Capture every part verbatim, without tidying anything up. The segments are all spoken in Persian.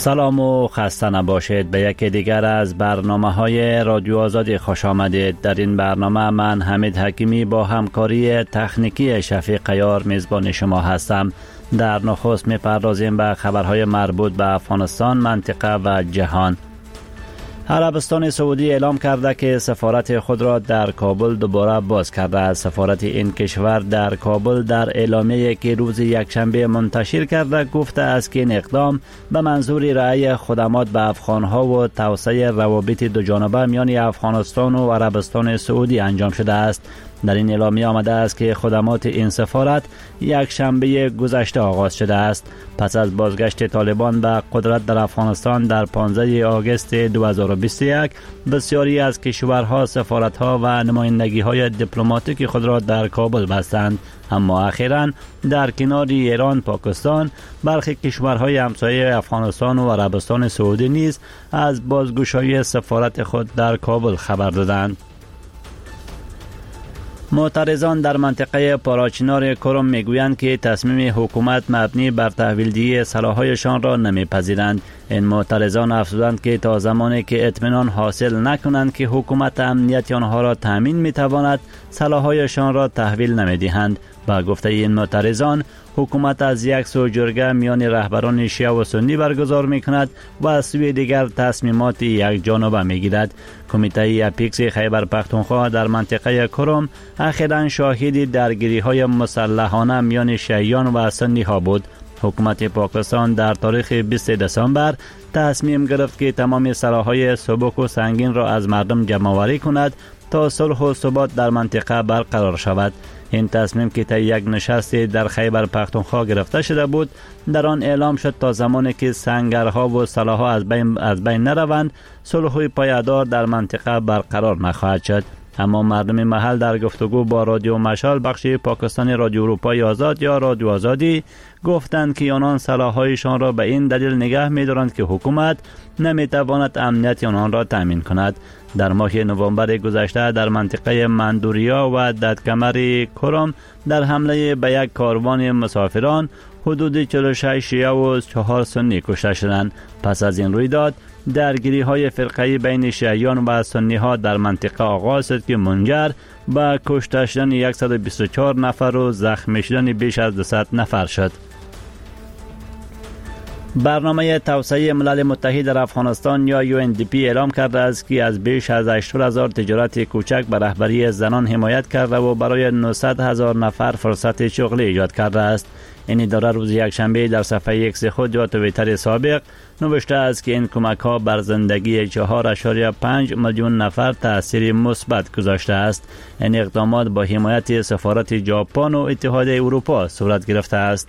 سلام و خسته نباشید. به یکی دیگر از برنامه های رادیو آزادی خوش آمدید. در این برنامه من حمید حکیمی با همکاری تکنیکی شفیق قیار میزبان شما هستم. در نخست میپردازیم به خبرهای مربوط به افغانستان، منطقه و جهان. عربستان سعودی اعلام کرده که سفارت خود را در کابل دوباره باز کرده است. سفارت این کشور در کابل در اعلامیه‌ای که روز یکشنبه منتشر کرده گفته است که این اقدام به منظور رعایت خدمات به افغانها و توسعه روابط دوجانبه میان افغانستان و عربستان سعودی انجام شده است. در این اعلامیه آمده است که خدمات این سفارت یک شنبه گذشته آغاز شده است. پس از بازگشت طالبان به قدرت در افغانستان در پانزده آگوست دو هزار و بیست و یک، بسیاری از کشورها سفارتها و نمایندگی‌های دیپلماتیک خود را در کابل بستند. اما اخیراً در کنار ایران، پاکستان، برخی کشورهای همسایه افغانستان و عربستان سعودی نیز از بازگشایی سفارت خود در کابل خبر دادند. معترضان در منطقه پاراچینار کرم میگویند که تصمیم حکومت مبنی بر تحویلدهی سلاح‌هایشان را نمیپذیرند. این معترضان افزودند که تا زمانی که اطمینان حاصل نکنند که حکومت امنیت آنها را تامین میتواند، سلاح‌هایشان را تحویل نمیدهند. با گفته این معترضان، حکومت از یک سو جرگه میان رهبران شیعه و سنی برگزار میکند و از سوی دیگر تصمیمات یک جانبه میگیرد. کمیته اپیکس خیبر پختونخوا در منطقه کرم اخیراً شاهد درگیری های مسلحانه میان شیعیان و سنی ها بود. حکومت پاکستان در تاریخ بیست دسامبر تصمیم گرفت که تمام سلاح‌های سبک و سنگین را از مردم جمع‌آوری کند تا صلح و ثبات در منطقه برقرار شود. این تصمیم که طی یک نشست در خیبر پختونخوا گرفته شده بود، در آن اعلام شد تا زمانی که سنگرها و سلاح‌ها از بین از بین نروند، صلح پایدار در منطقه برقرار نخواهد شد. اما مردم محل در گفتگو با رادیو مشال بخش پاکستانی رادیو اروپای آزاد یا رادیو آزادی گفتند که آنان سلاح‌هایشان را به این دلیل نگه می‌دارند که حکومت نمی‌تواند امنیت آنان را تامین کند. در ماه نوامبر گذشته در منطقه مندوریا و ددکمر کرم در حمله به یک کاروان مسافران حدود چهل و شش شیعه و چهار سنی کشته شدند. پس از این رویداد درگیری های فرقه‌ای بین شیعیان و سنی ها در منطقه آغاز شد که منجر به کشته شدن صد و بیست و چهار نفر و زخمی شدن بیش از دویست نفر شد. برنامه توسعه ملل متحد در افغانستان یا یو ان دی پی اعلام کرده است که از بیش از هشتاد هزار تجارت کوچک به رهبری زنان حمایت کرده و برای نهصد هزار نفر فرصت شغلی ایجاد کرده است. این اداره روز یکشنبه در صفحه ایکس خود یا توییتر سابق نوشته است که این کمک ها بر زندگی چهار ممیز پنج میلیون نفر تأثیر مثبت گذاشته است. این اقدامات با حمایت سفارت ژاپن و اتحادیه اروپا صورت گرفته است.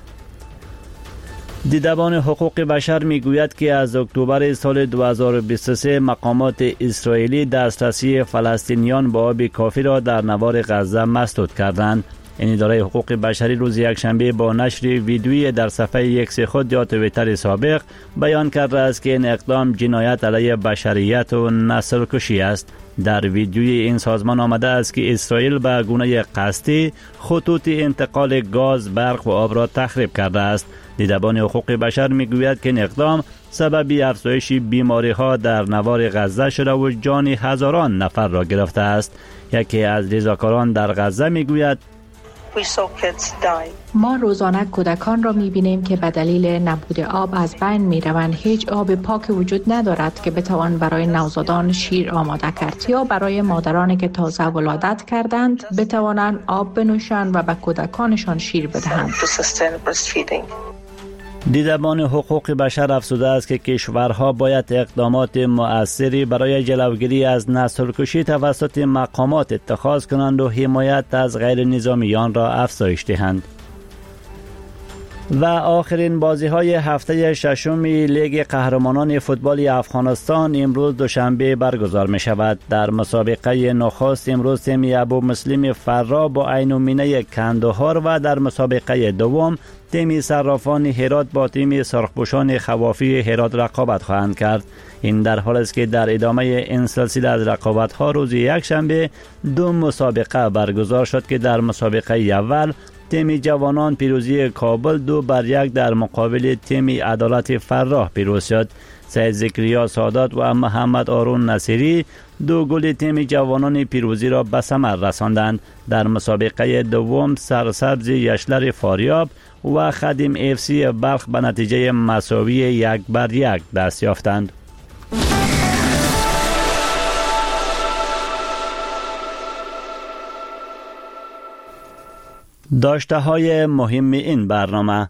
دیدبان حقوق بشر میگوید که از اکتبر سال دو هزار و بیست و سه مقامات اسرائیلی دسترسی فلسطینیان با آب کافی را در نوار غزه مسدود کردند. این اداره حقوق بشری روز یکشنبه با نشر ویدیویی در صفحه ایکس خود یا توییتر سابق بیان کرده است که این اقدام جنایت علیه بشریت و نسل‌کشی است. در ویدیوی این سازمان آمده است که اسرائیل به گونه قصدی خطوط انتقال گاز، برق و آب را تخریب کرده است. دیدبان حقوق بشر میگوید که این اقدام سبب افزایش بیماری ها در نوار غزه شده و جان هزاران نفر را گرفته است. یکی از رضاکاران در غزه میگوید ما روزانه کودکان را می‌بینیم که به دلیل نبود آب از بین می‌روند. هیچ آب پاک وجود ندارد که بتوان برای نوزادان شیر آماده کرد یا برای مادرانی که تازه ولادت کردند بتوانند آب بنوشند و به کودکانشان شیر بدهند. دیدبان حقوق بشر افزوده است که کشورها باید اقدامات مؤثری برای جلوگیری از نسل‌کشی توسط مقامات اتخاذ کنند و حمایت از غیر نظامیان را افزایش دهند. و آخرین بازی‌های هفته ششم لیگ قهرمانان فوتبال افغانستان امروز دوشنبه برگزار می‌شود. در مسابقه نخست امروز تیم ابو مسلم فرا با عین المینه کندهار و در مسابقه دوم تیم صرافان هرات با تیم سرخپوشان خوافی هرات رقابت خواهند کرد. این در حالی است که در ادامه این سلسله از رقابت‌ها روز یکشنبه دو مسابقه برگزار شد که در مسابقه اول تیم جوانان پیروزی کابل دو بر یک در مقابل تیم عدالت فراه پیروز شد. سید ذکریا سادات و محمد آرون نصیری دو گل تیم جوانان پیروزی را به ثمر رساندند. در مسابقه دوم سرسبز یشلر فاریاب و خدیم اف سی بلخ به نتیجه مساوی یک بر یک دست یافتند. داشته های مهم این برنامه: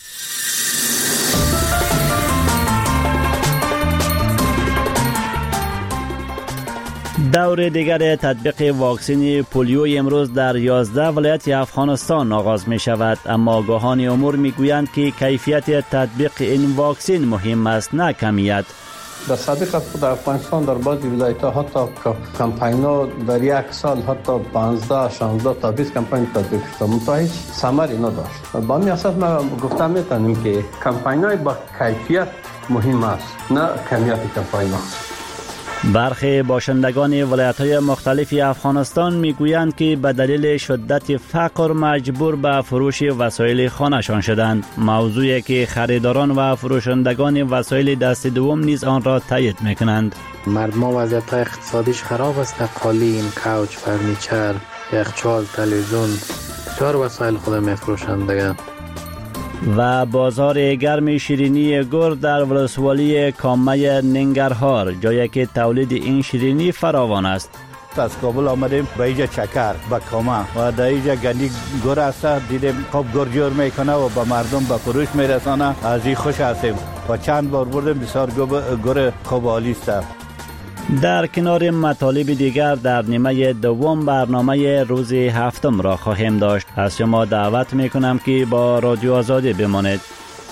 دور دیگر تطبیق واکسن پولیو امروز در یازده ولایت افغانستان آغاز می شود، اما آگاهان امور می گویند که کیفیت تطبیق این واکسن مهم است نه کمیت. در سابق خود افغانستان در بعضی ولایت‌ها حتی کمپاین‌ها در یک سال حتی پانزده شانزده تا بیست کمپاین تطبیق شد، منتها هیچ ثمری نداشت. با همین اساس ما گفتم میتونیم که کمپاین‌های با کیفیت مهم است نه کمیت کمپاین‌ها. برخی باشندگان ولایت‌های مختلف افغانستان میگویند که به دلیل شدت فقر مجبور به فروش وسایل خانه‌شان شدند، موضوعی که خریداران و فروشندگان وسایل دست دوم نیز آن را تایید میکنند. مردم وضعیت اقتصادیش خراب است، قالین، کوچ، فرنیچر، یخچال، تلویزیون، بسیار وسایل خود میفروشند دیگه. و بازار گرم شیرینی گر در ولسوالی کامه ننگرهار، جایی که تولید این شیرینی فراوان است. از کابل آمدیم به اینجا چکر به کامه و در اینجا گندی گر است، دیدیم خوب گر جور میکنه و به مردم به فروش میرسانه. از این خوش هستیم و چند بار بردیم، بسیار گر خوب عالی است. در کنار مطالب دیگر در نیمه دوم برنامه روز هفتم را خواهیم داشت. از شما دعوت میکنم که با رادیو آزادی بمانید.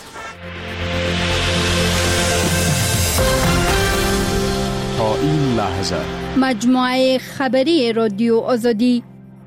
تا این لحظه مجموعه خبری رادیو آزادی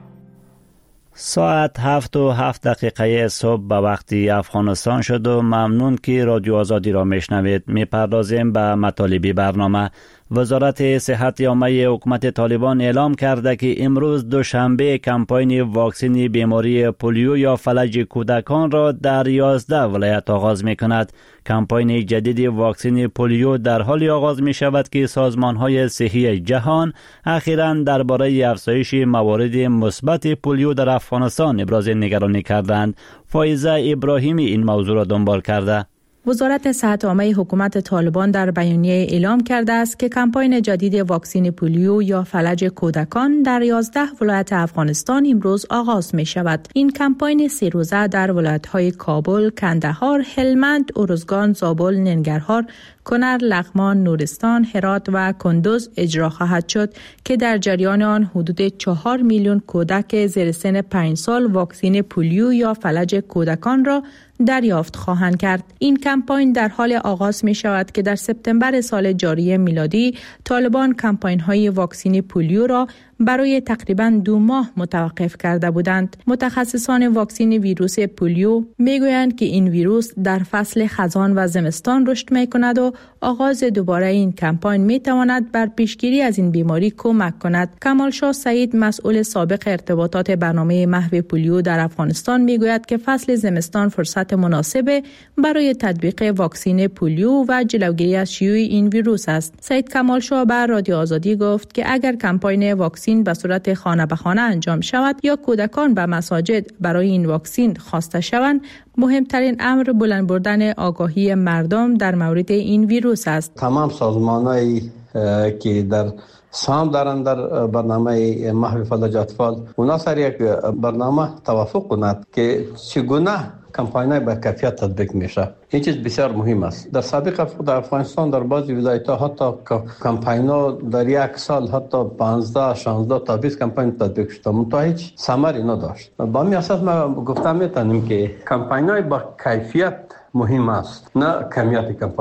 ساعت هفت و هفت دقیقه صبح به وقت افغانستان شد و ممنون که رادیو آزادی را میشنوید. میپردازیم به مطالب برنامه. وزارت صحت عامه حکومت طالبان اعلام کرده که امروز دوشنبه کمپاین واکسن بیماری پولیو یا فلج کودکان را در یازده ولایت آغاز می کند. کمپاین جدید واکسن پولیو در حال آغاز می شود که سازمان های صحی جهان اخیراً درباره افزایش موارد مثبت پولیو در افغانستان ابراز نگرانی کردند. فایزه ابراهیمی این موضوع را دنبال کرده. وزارت صحت عامه حکومت طالبان در بیانیه اعلام کرده است که کمپاین جدید واکسن پولیو یا فلج کودکان در یازده ولایت افغانستان امروز آغاز می شود. این کمپاین سه روزه در ولایت‌های کابل، کندهار، هلمند، ارزگان، زابل، ننگرهار، کنر، لغمان، نورستان، هرات و کندوز اجرا خواهد شد که در جریان آن حدود چهار میلیون کودک زیر سن پنج سال واکسن پولیو یا فلج کودکان را دریافت خواهند کرد. این کمپاین در حال آغاز می شود که در سپتامبر سال جاری میلادی طالبان کمپاین های واکسن پولیو را برای تقریباً دو ماه متوقف کرده بودند. متخصصان واکسن ویروس پولیو میگویند که این ویروس در فصل خزان و زمستان رشد می کند و آغاز دوباره این کمپاین می تواند بر پیشگیری از این بیماری کمک کند. کمال شاه سعید، مسئول سابق ارتباطات برنامه محو پولیو در افغانستان، میگوید که فصل زمستان فرصت مناسب برای تطبیق واکسن پولیو و جلوگیری از شیوع این ویروس است. سعید کمال شاه بر رادیو آزادی گفت که اگر کمپاین واکسن به صورت خانه به خانه انجام شود یا کودکان به مساجد برای این واکسن خواسته شوند، مهمترین امر بلند بردن آگاهی مردم در مورد این ویروس است. تمام سازمان‌هایی که در سام دارند در برنامه محو فلج اطفال، اونا سر یک برنامه توافق کند که چگونه کمپاین‌های با کیفیت تطبیق میشه. این چیز بسیار مهم است. در سابق خود افغانستان در بعضی ولایت‌ها حتی کمپاین‌ها در یک سال حتی پانزده شانزده تا بیست کمپاین تطبیق شد، منتها هیچ ثمری نداشت. با همین اساس ما گفتم میتونیم که کمپاین‌های با کیفیت مهم است نه کمیت کمپاین‌ها.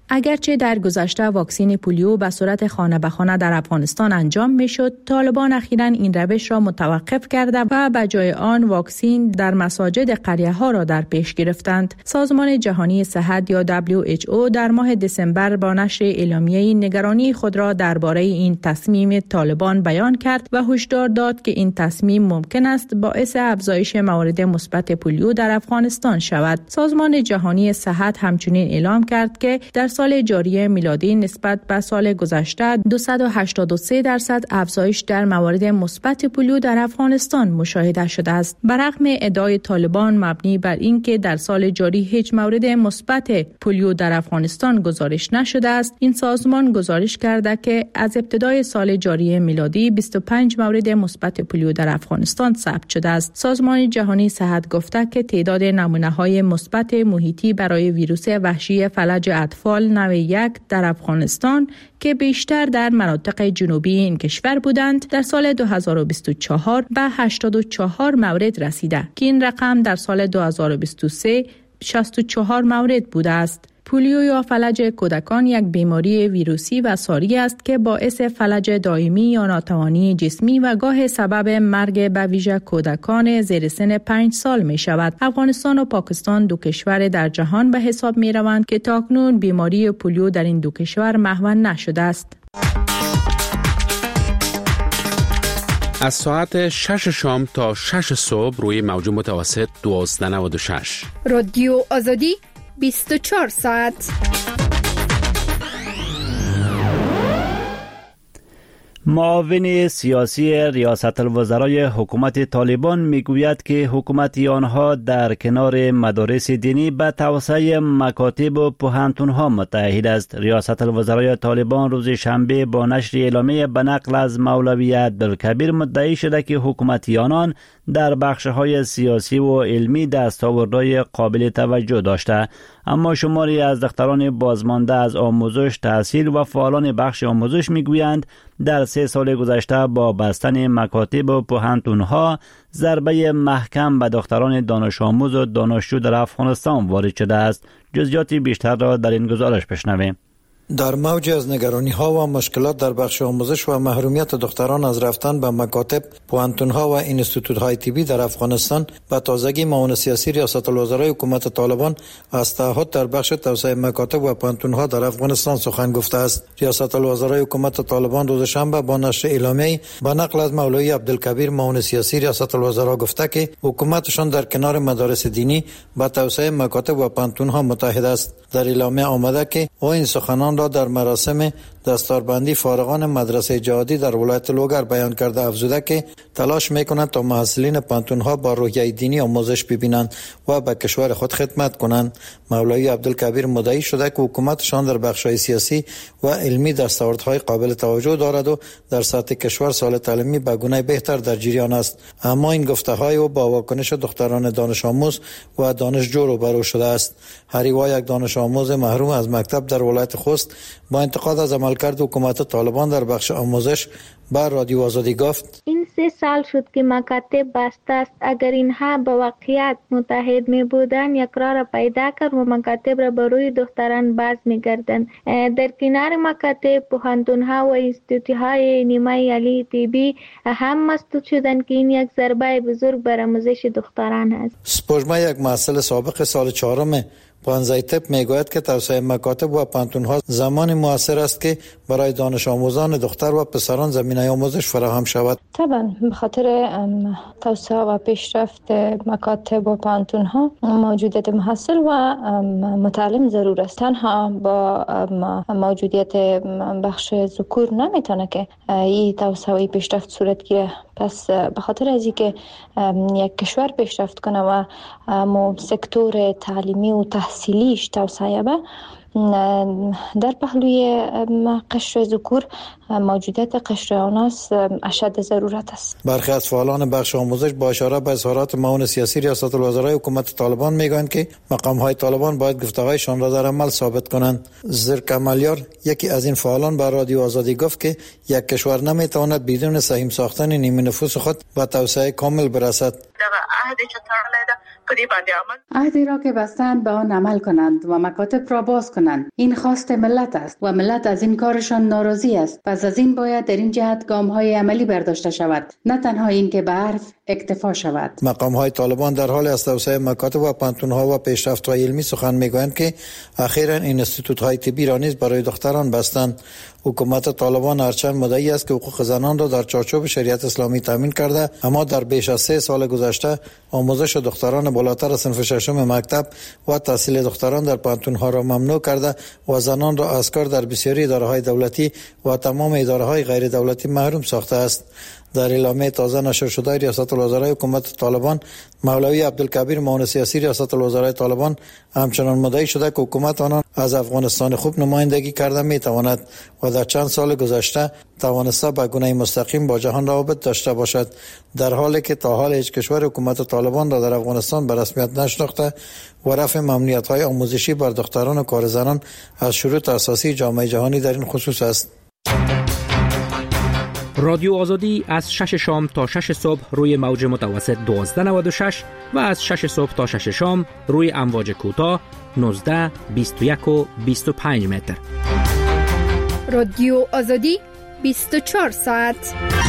اگرچه در گذشته واکسین پولیو به صورت خانه به خانه در افغانستان انجام میشد، طالبان اخیراً این روش را متوقف کرده و به جای آن واکسین در مساجد قریه ها را در پیش گرفتند. سازمان جهانی صحت یا دبلیو اچ او در ماه دسامبر با نشر اعلامیه نگرانی خود را درباره این تصمیم طالبان بیان کرد و هشدار داد که این تصمیم ممکن است باعث افزایش موارد مثبت پولیو در افغانستان شود. سازمان جهانی صحت همچنین اعلام کرد که در سال جاری میلادی نسبت به سال گذشته دویست و هشتاد و سه درصد افزایش در موارد مثبت پولیو در افغانستان مشاهده شده است. برغم ادعای طالبان مبنی بر اینکه در سال جاری هیچ مورد مثبت پولیو در افغانستان گزارش نشده است، این سازمان گزارش کرده که از ابتدای سال جاری میلادی بیست و پنج مورد مثبت پولیو در افغانستان ثبت شده است. سازمان جهانی صحت گفته که تعداد نمونه‌های مثبت محیطی برای ویروس وحشی فلج اطفال نوع یک در افغانستان که بیشتر در مناطق جنوبی این کشور بودند، در سال دو هزار و بیست و چهار به هشتاد و چهار مورد رسیده که این رقم در سال دو هزار و بیست و سه شصت و چهار مورد بوده است. پولیو یا فلج کودکان یک بیماری ویروسی و ساری است که باعث فلج دائمی یا ناتوانی جسمی و گاه سبب مرگ به ویژه کودکان زیر سن پنج سال می شود. افغانستان و پاکستان دو کشور در جهان به حساب می روند که تاکنون بیماری پولیو در این دو کشور محو نشده است. از ساعت شش شام تا شش صبح روی موج متوسط دویست و نود و شش. رادیو آزادی بیست و چهار ساعت. معاون سیاسی ریاست الوزرای حکومت طالبان میگوید که حکومت آنها در کنار مدارس دینی به توسعه مکاتب و پوهنتون‌ها متعهد است. ریاست الوزرای طالبان روز شنبه با نشر اعلامیه به نقل از مولوی عبدالکبیر مدعی شده که حکومت آنان در بخش‌های سیاسی و علمی دستاوردهای قابل توجه داشته، اما شماری از دختران بازمانده از آموزش، تحصیل و فعالان بخش آموزش میگویند در سه سال گذشته با بستن مکاتب و پوهنتون‌ها ضربه محکم به دختران دانش آموز و دانشجو در افغانستان وارد شده است. جزئیات بیشتر را در این گزارش بشنویم. در موج از نگرانی ها و مشکلات در بخش آموزش و محرومیت دختران از رفتن به مکاتب، پوهنتون ها و انستیتوت های طبی در افغانستان، به تازگی معاون سیاسی ریاست الوزرای حکومت طالبان از تعهد در بخش توسعه مکاتب و پوهنتون ها در افغانستان سخن گفته است. ریاست الوزرای حکومت طالبان روز شنبه با نشر اعلامیه‌ای با نقل از مولوی عبدالکبیر معاون سیاسی ریاست الوزرا گفته که حکومتشان در کنار مدارس دینی به توسعه مکاتب و پوهنتون ها متحد است. در اعلامیه آمده که او این سخنان را در مراسم دستاربندی فارغان مدرسه جهادی در ولایت لوگر بیان کرده، افزوده که تلاش میکنند تا محصلین پانتونها با روحیه دینی آموزش ببینند و به کشور خود خدمت کنند. مولوی عبدالکبیر مدعی شده که حکومتشان در بخش‌های سیاسی و علمی دستاوردهای قابل توجه دارد و در سطح کشور سال تعلیمی به گونه بهتر در جریان است، اما این گفته‌های او با واکنش دختران دانش آموز و دانشجو روبرو شده است. هریوا، یک دانش آموز محروم از مکتب در ولایت خوست، با انتقاد از عملکرد حکومت طالبان در بخش آموزش بر رادیو آزادی گفت: این سه سال شد که مکاتب بسته است. اگر اینها به واقعیت متحد می بودند، یک راه را پیدا کرد و مکاتب را بر روی دختران باز می گردند. در کنار مکاتب، پوهنتون‌ها و انستیتوت‌های نیمه عالی طبی هم مسدود شدند که این یک ضربه بزرگ بر آموزش دختران است. سپوږمۍ، یک محصل سابق سال چهارم پانزده تپ میگوید که توسعه مکاتب و پانتون‌ها زمان موثر است که برای دانش آموزان دختر و پسران زمینه آموزش فراهم شود. طبعا به خاطر توسعه و پیشرفت مکاتب و پانتون‌ها موجودیت محصل و متعلم ضرور است. تنها با موجودیت بخش ذکور نمیتونه که این توسعه پیشرفت صورت گیره. پس به خاطر از اینکه یک کشور پیشرفت کنه و مو سکتور تعلیمی و تحصیلیش توسعه به در پهلوی قشر ذکور موجودیت قشر آناس اشد ضرورت است. برخی از فعالان بخش آموزش با اشاره به اظهارات معاون سیاسی ریاست الوزرای حکومت طالبان میگویند که مقام های طالبان باید گفته‌هایشان را در عمل ثابت کنند. زرکمالیار، یکی از این فعالان، به رادیو آزادی گفت که یک کشور نمیتواند بدون سهیم ساختن نیمه نفوس خود به توسعه کامل برسد. دغه عهد چې تړلې ده پدی بند عمل عهدی را که بستند به آن عمل کنند و مکاتب را باز کنند. این خواست ملت است و ملت از این کارشان ناراضی است. پس از این باید در این جهت گام‌های عملی برداشته شود، نه تنها این که به حرف اکتفا شود. مقام‌های طالبان در حال از توسعه مکاتب و پانتون‌ها و پیشرفت‌های علمی سخن می‌گویند که اخیراً اینستیتوت‌های طبی را نیز برای دختران بستند. حکومت طالبان هرچند مدعی است که حقوق زنان را در چارچوب شریعت اسلامی تامین کرده، اما در بیش از سه سال گذشته آموزش دختران بالاتر از صنف ششم مکتب و تحصیل دختران در پانتون‌ها را ممنوع کرده و زنان را از کار در بسیاری اداره‌های دولتی و تمام اداره‌های غیر دولتی محروم ساخته است. در اعلامیه تازه نشر شده ریاست الوزرای حکومت طالبان، مولوی عبدالکبیر معاون سیاسی ریاست الوزرای طالبان همچنان مدعی شده که حکومت آنان از افغانستان خوب نمایندگی کرده میتواند و در چند سال گذشته توانسته به گونه مستقیم با جهان روابط داشته باشد، در حالی که تا حال هیچ کشور حکومت طالبان را در افغانستان به رسمیت نشناخته و رفع ممنوعیت‌های آموزشی بر دختران و کار زنان از شروط اساسی جامعه جهانی در این خصوص است. رادیو آزادی از شش شام تا شش صبح روی موج متوسط دوازده نود و شش و از شش صبح تا شش شام روی امواج کوتاه نوزده، بیست و یک و بیست و پنج متر. رادیو آزادی بیست و چهار ساعت.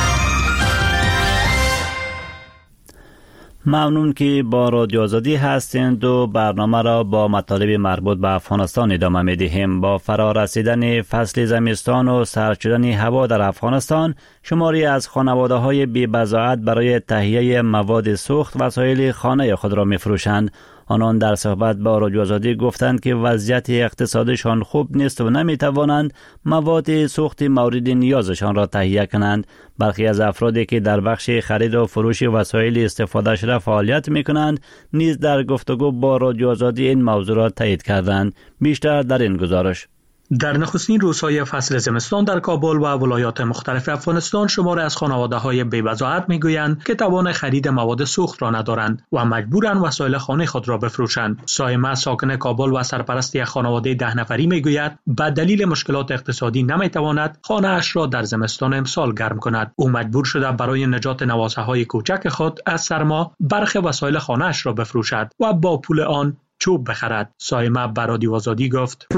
ممنون که با رادیو آزادی هستند و برنامه را با مطالب مربوط به افغانستان ادامه می دهیم. با فرا رسیدن فصل زمستان و سرد شدن هوا در افغانستان، شماری از خانواده های بی بضاعت برای تهیه مواد سوخت وسایل خانه خود را می فروشند. آنان در صحبت با رادیو آزادی گفتند که وضعیت اقتصادشان خوب نیست و نمی توانند مواد سوخت مورد نیازشان را تهیه کنند. برخی از افرادی که در بخش خرید و فروش وسایل استفاده شده فعالیت می کنند نیز در گفتگو با رادیو آزادی این موضوع را تایید کردند. بیشتر در این گزارش. در نخستین روزهای فصل زمستان در کابل و ولایات مختلف افغانستان شماری از خانواده‌های بی‌بضاعت می‌گویند که توان خرید مواد سوخت را ندارند و مجبورند وسایل خانه خود را بفروشند. سایمه ساکن کابل و سرپرست یک خانواده ده نفری می‌گوید به دلیل مشکلات اقتصادی نمی‌تواند خانه‌اش را در زمستان امسال گرم کند. او مجبور شده برای نجات نوازه‌های کوچک خود از سرما برخی وسایل خانه‌اش را بفروشد و با پول آن چوب بخرد. سایمه به رادیو آزادی گفت: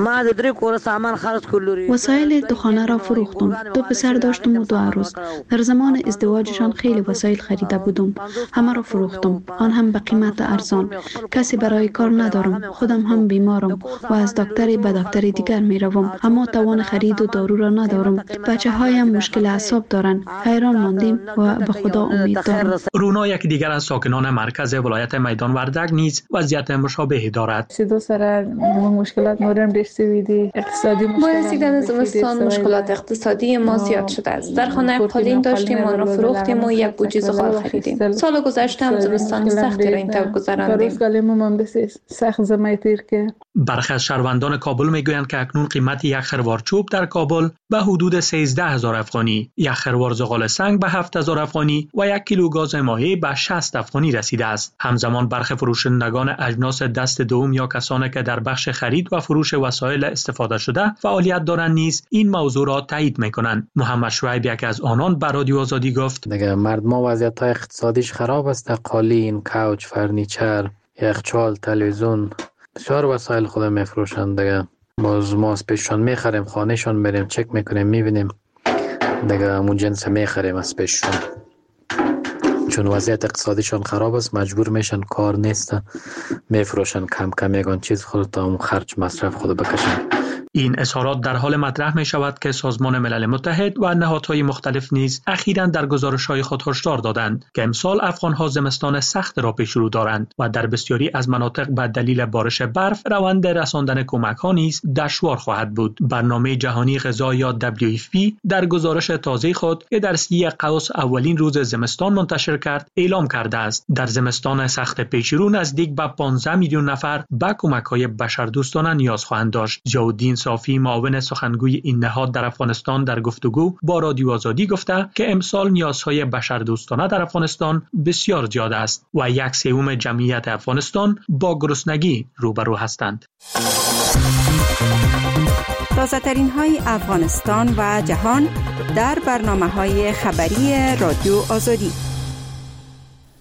وسایل دو خانه را فروختم. دو پسر داشتم و دو عروس. در زمان ازدواجشان خیلی وسایل خریده بودم. همه را فروختم، آن هم به قیمت ارزان. کسی برای کار ندارم. خودم هم بیمارم و از دکتری به دکتری دیگر می روم، اما توان خرید و دارو را ندارم. بچه هایم مشکل اعصاب دارند. حیران ماندیم و به خدا امید دارم. رونا یک دیگر از ساکنان مرکز ولایت میدان وردک نیز وضعیت مشابهی دارد. دو سر مشکلات نورم رسیدی اقتصادی باعث در زمستان مشکلات اقتصادی ما زیاد شده است. در خانه قالین داشتیم، آن را فروختیم و یک بوجی زغال خریدیم. سال گذشته هم زمستان سختی را این طور گذراندیم. برخی از شهروندان کابل میگویند که اکنون قیمت یک خروار چوب در کابل به حدود سیزده هزار افغانی، یک خروار زغال سنگ به هفت هزار افغانی و یک کیلو گاز مایع به شصت افغانی رسیده است. همزمان برخی فروشندگان اجناس دست دوم یا کسانی که در بخش خرید و فروش وسایل استفاده شده فعالیت دارند نیز این موضوع را تایید میکنند. محمد شعیب یک از آنان به رادیو آزادی گفت: دیگه مردم وضعیت اقتصادیش خراب است. قالین، کوچ، فرنیچر، یخچال، تلویزیون، بسیار وسایل خود میفروشند. دیگه باز ما از پیششان میخریم، خانهشان میریم چک میکنیم میبینیم دیگه همون جنس میخریم از پیششان، چون وضعیت اقتصادیشان خراب است مجبور میشن کار نیست میفروشن کم کم یگان چیز خود تا اون خرج مصرف خود بکشن. این اظهارات در حال مطرح می شود که سازمان ملل متحد و نهادهای مختلف نیز اخیراً در گزارش‌های خود هشدار دادند که امسال افغان‌ها زمستان سخت را پیش رو دارند و در بسیاری از مناطق به دلیل بارش برف روند رساندن کمک‌ها نیز دشوار خواهد بود. برنامه جهانی غذا یا دبلیو اف پی در گزارش تازه خود که در سی قوس اولین روز زمستان منتشر کرد اعلام کرده است در زمستان سخت پیش رو نزدیک به پانزده میلیون نفر به کمک‌های بشردوستانه نیاز خواهند داشت. ضیاءالدین صافی معاون سخنگوی این نهاد در افغانستان در گفتگو با رادیو آزادی گفته که امسال نیازهای بشردوستانه در افغانستان بسیار زیاد است و یک سوم جمعیت افغانستان با گرسنگی روبرو هستند. تازه ترین های افغانستان و جهان در برنامه های خبری رادیو آزادی.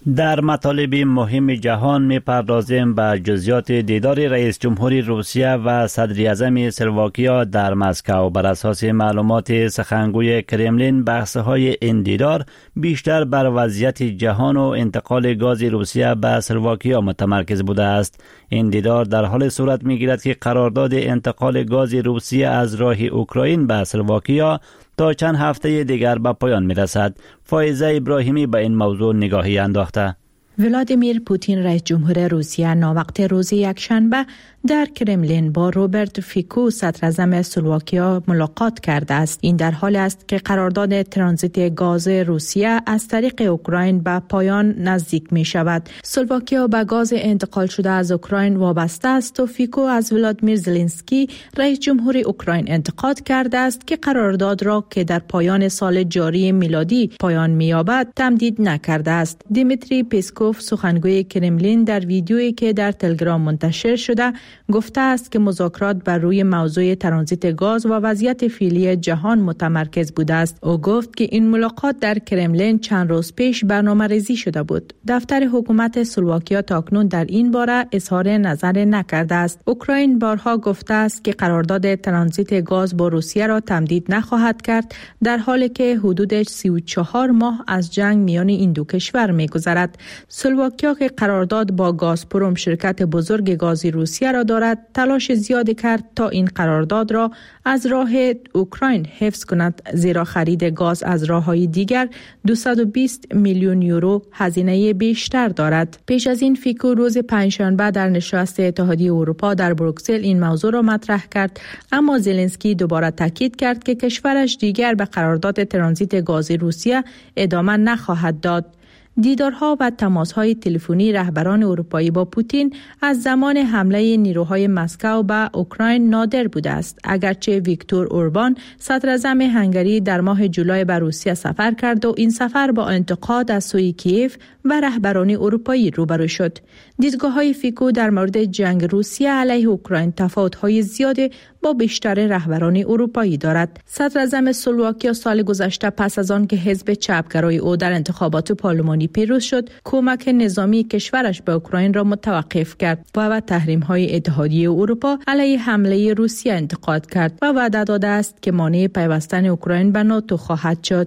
در مطالب مهم جهان می‌پردازیم به جزئیات دیدار رئیس جمهوری روسیه و صدر اعظم اسلواکیا در مسکو. بر اساس معلومات سخنگوی کرملین، بحث‌های این دیدار بیشتر بر وضعیت جهان و انتقال گاز روسیه به اسلواکیا متمرکز بوده است. این دیدار در حال صورت می‌گیرد که قرارداد انتقال گاز روسیه از راه اوکراین به اسلواکیا تا چند هفته دیگر به پایان می‌رسد. فائزه ابراهیمی به این موضوع نگاهی انداخته. ولادیمیر پوتین رئیس جمهور روسیه ناوقت روز یکشنبه در کرملین با روبرت فیکو صدر اعظم اسلواکیا ملاقات کرده است. این در حال است که قرارداد ترانزیت گاز روسیه از طریق اوکراین به پایان نزدیک می شود. اسلواکیا به گاز انتقال شده از اوکراین وابسته است و فیکو از ولادیمیر زلنسکی رئیس جمهور اوکراین انتقاد کرده است که قرارداد را که در پایان سال جاری میلادی پایان می یابد تمدید نکرده است. دیمیتری پسکوف سخنگوی کرملین در ویدیویی که در تلگرام منتشر شده گفته است که مذاکرات بر روی موضوع ترانزیت گاز و وضعیت فعلی جهان متمرکز بوده است. او گفت که این ملاقات در کرملین چند روز پیش برنامه‌ریزی شده بود. دفتر حکومت اسلواکیا تاکنون در این باره اظهار نظر نکرده است. اوکراین بارها گفته است که قرارداد ترانزیت گاز با روسیه را تمدید نخواهد کرد، در حالی که حدود سی و چهار ماه از جنگ میان این دو کشور می‌گذرد. اسلواکیا که قرارداد با گازپروم شرکت بزرگ گازی روسیه را دارد، تلاش زیادی کرد تا این قرارداد را از راه اوکراین حفظ کند، زیرا خرید گاز از راه‌های دیگر دویست و بیست میلیون یورو هزینه بیشتر دارد. پیش از این فیکو روز پنجشنبه در نشست اتحادیه اروپا در بروکسل این موضوع را مطرح کرد، اما زلنسکی دوباره تاکید کرد که کشورش دیگر به قرارداد ترانزیت گاز روسیه ادامه نخواهد داد. دیدارها و تماسهای تلفنی رهبران اروپایی با پوتین از زمان حمله نیروهای مسکو به اوکراین نادر بوده است. اگرچه ویکتور اوربان صدر اعظم هنگری در ماه جولای به روسیه سفر کرد و این سفر با انتقاد از سوی کیف و رهبران اروپایی روبرو شد. دیدگاه‌های فیکو در مورد جنگ روسیه علیه اوکراین تفاوت‌های زیادی با بیشتر رهبران اروپایی دارد. صدر اعظم اسلواکیا سال گذشته پس از آن که حزب چپگرای او در انتخابات پارلمانی پیروز شد، کمک نظامی کشورش به اوکراین را متوقف کرد و به تحریم‌های اتحادیه اروپا علیه حمله روسیه انتقاد کرد و وعده داده است که مانع پیوستن اوکراین به ناتو خواهد شد.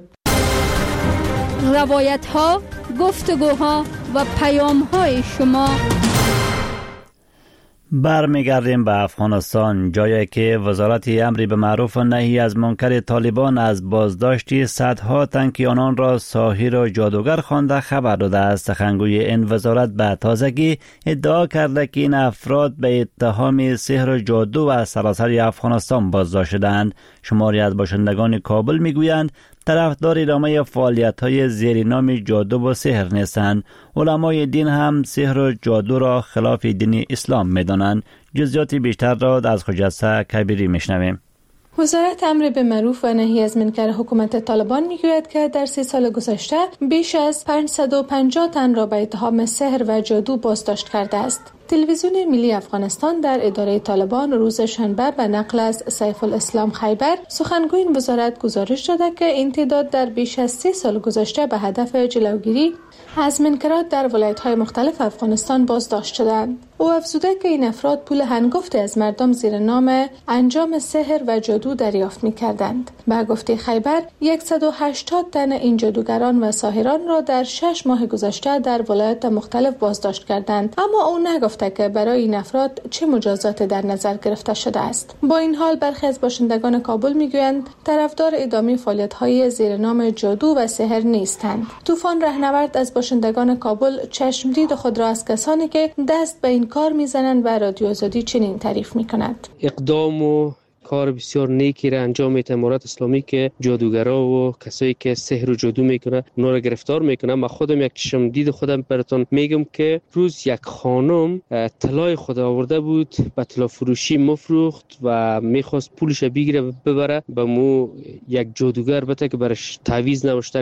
روایت‌ها، گفتگوها و پیام‌های شما. برمیگردیم به افغانستان، جایی که وزارت امر به معروف و نهی از منکر طالبان از بازداشت صدها تن که آنان را ساحر و جادوگر خوانده خبر داده است. سخنگوی این وزارت به تازگی ادعا کرده که این افراد به اتهام سحر و جادو و سراسر افغانستان بازداشت شدند. شماری از باشندگان کابل میگویند طرفدار ادامه فعالیت‌های زیر نام جادو و سحر نیستند. علمای دین هم سحر و جادو را خلاف دین اسلام می‌دانند. جزئیات بیشتر را از خجسته کبیری می‌شنویم. وزارت امر به معروف و نهی از منکر حکومت طالبان میگوید که در سه سال گذشته بیش از پانصد و پنجاه تن را به اتهام سحر و جادو بازداشت کرده است. تلویزیون ملی افغانستان در اداره طالبان روز شنبه به نقل از سیف الاسلام خیبر سخنگوی این وزارت گزارش داده که این تعداد در بیش از سه سال گذشته به هدف جلوگیری از منکرات در ولایت‌های مختلف افغانستان بازداشت شدند. او افزوده که این افراد پول هنگفتی از مردم زیر نام انجام سحر و جادو دریافت می‌کردند. به گفته خیبر صد و هشتاد تن این جادوگران و ساحران را در شش ماه گذشته در ولایت مختلف بازداشت کردند، اما او نگفته که برای این افراد چه مجازات در نظر گرفته شده است. با این حال برخی از باشندگان کابل میگویند طرفدار ادامه فعالیت‌های زیر نام جادو و سحر نیستند. طوفان رهنورد از باشندگان کابل چشمدید خود را از کسانی که دست به این کار میزنند و رادیو آزادی چنین تعریف میکند: اقدام و کار بسیار نیکی را انجام میده امارات اسلامی که جادوگرا و کسایی که سحر و جادو میکنه اونا را گرفتار میکنه. من خودم یک چشم دید خودم براتون میگم که روز یک خانم طلای خود آورده بود، به طلا فروشی مفروخت و میخواست پولش بگیره ببره، به مو یک جادوگر بده که برش تعویض نوشته کنه و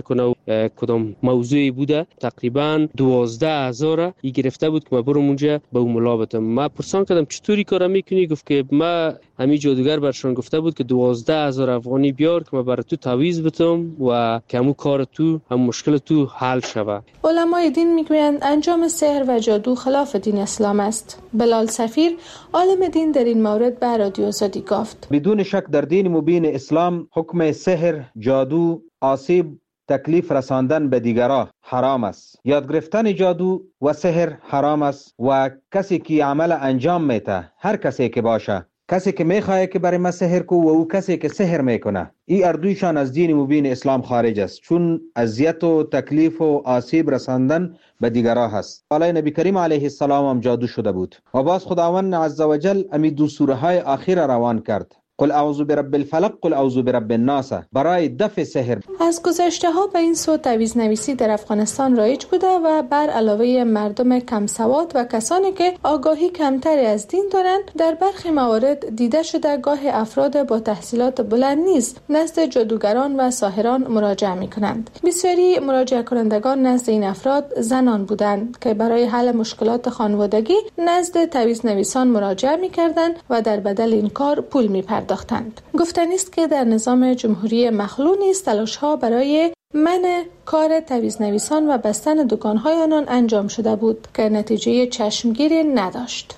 کدام موضوعی بوده تقریبا دوازده هزار ای گرفته بود که ما برم اونجا به اون ملا بدم. ما پرسان کردم چطوری کار میکنی؟ گفت که ما همین جادوگر برشان گفته بود که دوازده هزار افغانی بیار که ما برای تو تعویض بدم و که همون کار تو هم مشکل تو حل شوه. علمای دین میگویند انجام سحر و جادو خلاف دین اسلام است. بلال سفیر عالم دین در این مورد به رادیو آزادی گفت بدون شک در دین مبین اسلام حکم سحر، جادو، آسیب، تکلیف رساندن به دیگران حرام است. یاد گرفتن جادو و سحر حرام است و کسی که عمل انجام میده، هر کسی که باشه، کسی که میخواه که برای ما سحر کو و او کسی که سحر میکنه، این اردویشان از دین مبین اسلام خارج است، چون اذیت و تکلیف و آسیب رساندن به دیگران هست. بالای نبی کریم علیه السلام هم جادو شده بود و باز خداوند عزوجل امی دو سوره های اخیر روان کرد. قل اعوذ برب الفلق، قل اعوذ برب الناس، برای دفع سحر. از گذشته ها به این سو تعویض نویسی در افغانستان رایج بوده و بر علاوه مردم کم سواد و کسانی که آگاهی کمتری از دین دارند، در برخی موارد دیده شده گاه افراد با تحصیلات بلند نیز نزد جادوگران و ساحران مراجعه می کنند. بسیاری مراجعه کنندگان نزد این افراد زنان بودند که برای حل مشکلات خانوادگی نزد تعویض نویسان مراجعه می کردند و در بدل این کار پول می پرداختند. گفتنی است که در نظام جمهوری مخلوع نیز تلاش‌ها برای منع کار تعویض نویسان و بستن دکان‌های آنان انجام شده بود که نتیجه چشمگیری نداشت.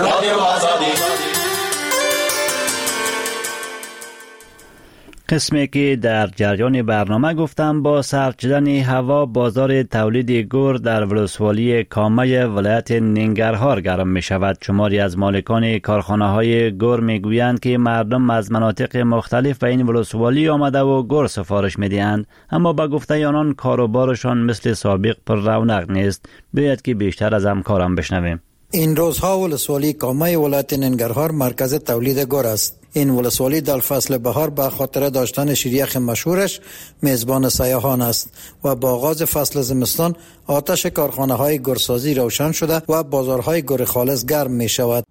قسمی که در جریان برنامه گفتم، با سرد شدن هوا بازار تولید گور در ولسوالی کامه ولایت ننگرهار گرم می شود. شماری از مالکان کارخانه های گور می گویند که مردم از مناطق مختلف به این ولسوالی آمده و گور سفارش می دهند، اما با گفته آنان کاروبارشان مثل سابق پر رونق نیست. باید که بیشتر از همکاران بشنویم. این روزها ولسوالی کامه ولایت ننگرهار مرکز تولید گور است. این ولسوالی در فصل بهار به خاطر داشتن شیریخ مشهورش میزبان سیاحان است و با آغاز فصل زمستان آتش کارخانه های گورسازی روشن شده و بازارهای گور خالص گرم می شود.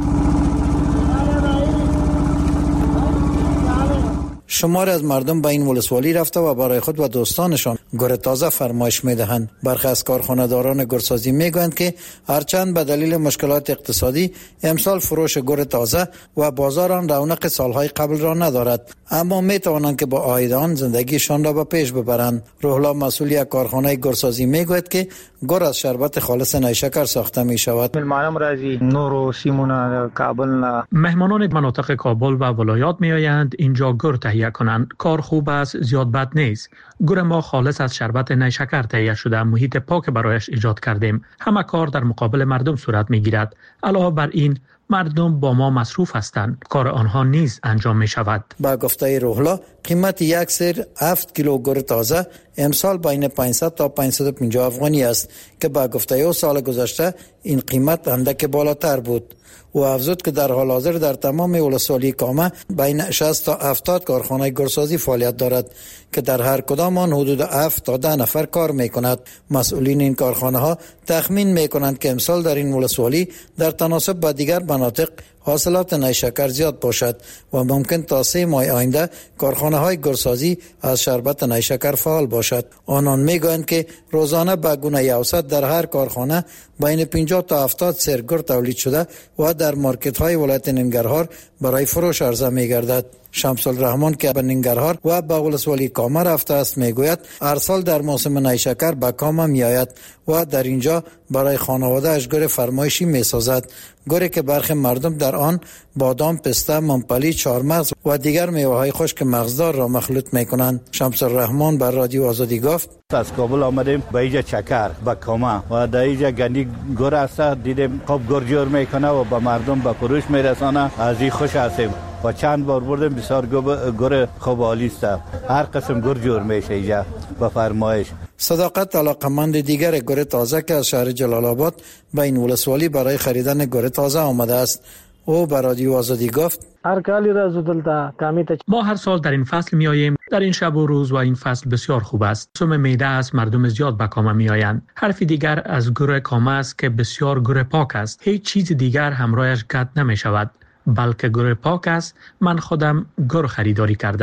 شماری از مردم به این ولسوالی رفته و برای خود و دوستانشان گور تازه فرمایش می‌دهند. برخی از کارخانه‌داران گورسازی می‌گویند که هرچند به دلیل مشکلات اقتصادی امسال فروش گور تازه و بازار آن رونق سالهای قبل را ندارد، اما می‌توانند که با عاید آن زندگیشان را به پیش ببرند. روحلا مسئول یک کارخانه گورسازی می‌گوید که گور از شربت خالص نیشکر ساخته می‌شود. مهمانان راځي نورو سیمونه کابل نه مهمانان مناطق کابل و ولایات می‌آیند اینجا گور تهیه کنند. کار خوب است، زیاد بد نیست. گور ما خالص از شربت نیشکر تهیه شده، محیط پاک برایش ایجاد کردیم. همه کار در مقابل مردم صورت می‌گیرد. علاوه بر این مردم با ما مصروف هستند، کار آنها نیز انجام می شود. با گفته روحلا قیمت یک سر هفت کیلو گور تازه امسال بین پانصد تا پانصد و پنجاه افغانی است که با گفته او سال گذشته این قیمت اندک بالاتر بود. و افزود که در حال حاضر در تمام ولسوالی کامه بین شصت تا هفتاد کارخانه گورسازی فعالیت دارد که در هر کدام آن حدود هفت تا ده نفر کار میکند. مسئولین این کارخانه ها تخمین میکنند که امسال در این ولسوالی در تناسب با دیگر مناطق حاصلات نیشکر زیاد باشد و ممکن تا سه ماه آینده کارخانه های گورسازی از شربت نیشکر فعال باشد. آنان میگویند که روزانه به گونه اوسط در هر کارخانه بین پنجاه تا هفتاد سر گور تولید شده و در مارکت های ولایت ننگرهار برای فروش عرضه میگردد. شمس الرحمن که به ننگرهار و به ولسوالی کامه رفته است میگوید هر سال در موسم نیشکر به کامه میآید و در اینجا برای خانواده اش گور فرمایشی میسازد، گوری که برخی مردم در آن بادام، پسته، ممپلی، چهارمغز و دیگر میوه‌های خشک مغزدار را مخلوط میکنند. شمس الرحمن بر رادیو آزادی گفت از کابل آمدیم به اینجا چکر به کامه و در اینجا گندی گور است، دیدیم خوب گور جور میکنه و به مردم به فروش میرسانه. از این خوش هستیم و چند بار بردیم، بسیار گور خوب عالی است. هر قسم گور جور میشه اینجا به فرمایش. صداقت علاقمند دیگر گور تازه که از شهر جلال آباد به این ولسوالی برای خریدن گور تازه آمده است. او به رادیو آزادی گفت هر کالی راځو دلته کامی ته ما هر سال در این فصل می آییم. در این شب و روز و این فصل بسیار خوب است. سم میده است، مردم زیاد به کامه می آیند. حرف دیگر از گور کامه است که بسیار گور پاک است. هیچ چیز دیگر همراهش قطع نمی شود، بلکه گور پاک است. من خودم گور خریداری کردم.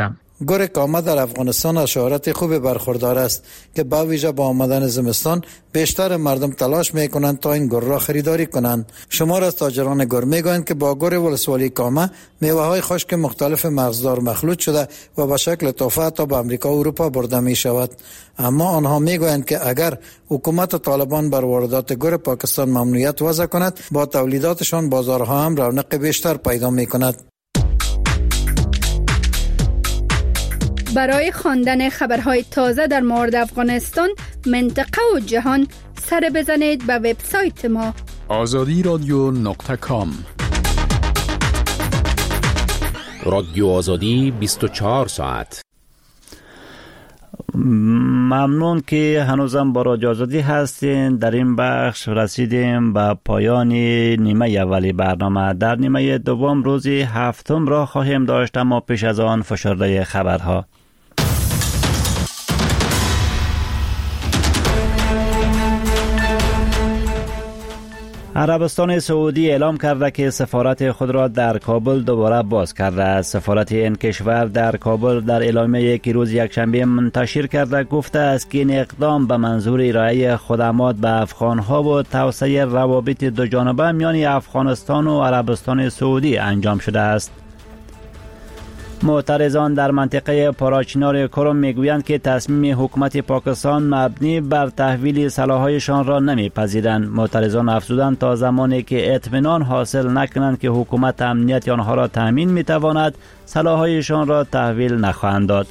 گور کامه در افغانستان از شهرت خوب برخوردار است که با ویژه با آمدن زمستان بیشتر مردم تلاش میکنند تا این گور را خریداری کنند. شمار از تاجران گور میگویند که با گور ولسوالی کامه میوه های خشک مختلف مغزدار مخلوط شده و به شکل تحفه تا به امریکا و اروپا برده می شود. اما آنها میگویند که اگر حکومت طالبان بر واردات گور پاکستان ممنوعیت وضع کند، با تولیداتشان بازارها هم رونق بیشتر پیدا می کند. برای خواندن خبرهای تازه در مورد افغانستان، منطقه و جهان، سر بزنید به وبسایت ما آزادی رادیو نقطه کام. رادیو آزادی بیست و چهار ساعت. ممنون که هنوزم با رادیو آزادی هستین. در این بخش رسیدیم به پایان نیمه اولی برنامه. در نیمه دوم روزی هفتم را خواهیم داشت، اما پیش از آن فشرده خبرها. عربستان سعودی اعلام کرده که سفارت خود را در کابل دوباره باز کرده است. سفارت این کشور در کابل در اعلامیه‌ای که روز یکشنبه منتشر کرده گفته است که این اقدام به منظور ارائه خدمات به افغان‌ها و توسعه روابط دو جانبه میان افغانستان و عربستان سعودی انجام شده است. معترضان در منطقه پاراچینار کرم میگویند که تصمیم حکومت پاکستان مبنی بر تحویل سلاح‌هایشان را نمیپذیرند. معترضان افزودند تا زمانی که اطمینان حاصل نکنند که حکومت امنیت آنها را تامین میتواند، سلاح‌هایشان را تحویل نخواهند داد.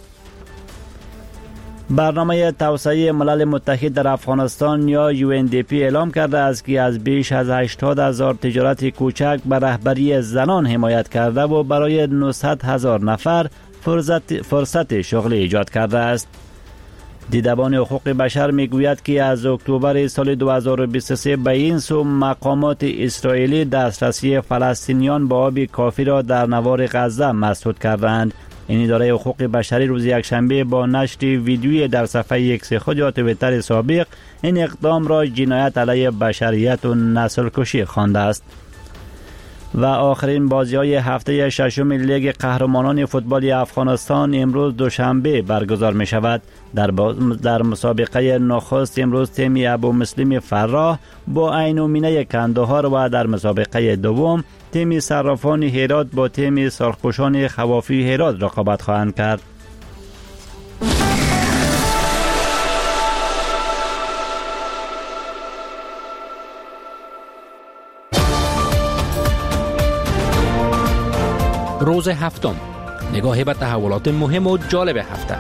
برنامه توسعه ملل متحد در افغانستان یا یو ان دی پی اعلام کرده است که از بیش از هشتاد هزار تجارت کوچک به رهبری زنان حمایت کرده و برای نهصد هزار نفر فرصت, فرصت شغلی ایجاد کرده است. دیدبان حقوق بشر میگوید که از اکتبر سال دو هزار و بیست و سه به این سو مقامات اسرائیلی دسترسی فلسطینیان به آب کافی را در نوار غزه مسدود کردند. این اداره حقوق بشری روز یکشنبه با نشر ویدیویی در صفحه ایکس خود یا توییتر سابق این اقدام را جنایت علیه بشریت و نسل کشی خوانده است. و آخرین بازی‌های هفته ششم لیگ قهرمانان فوتبال افغانستان امروز دوشنبه برگزار می شود. در, در مسابقه نخست امروز تیم ابو مسلم فراه با عینومینه کندهار و در مسابقه دوم تیم صرافان هرات با تیم سرخپوشان خوافی هرات رقابت خواهند کرد. روز هفتم، نگاهی به تحولات مهم و جالب هفته.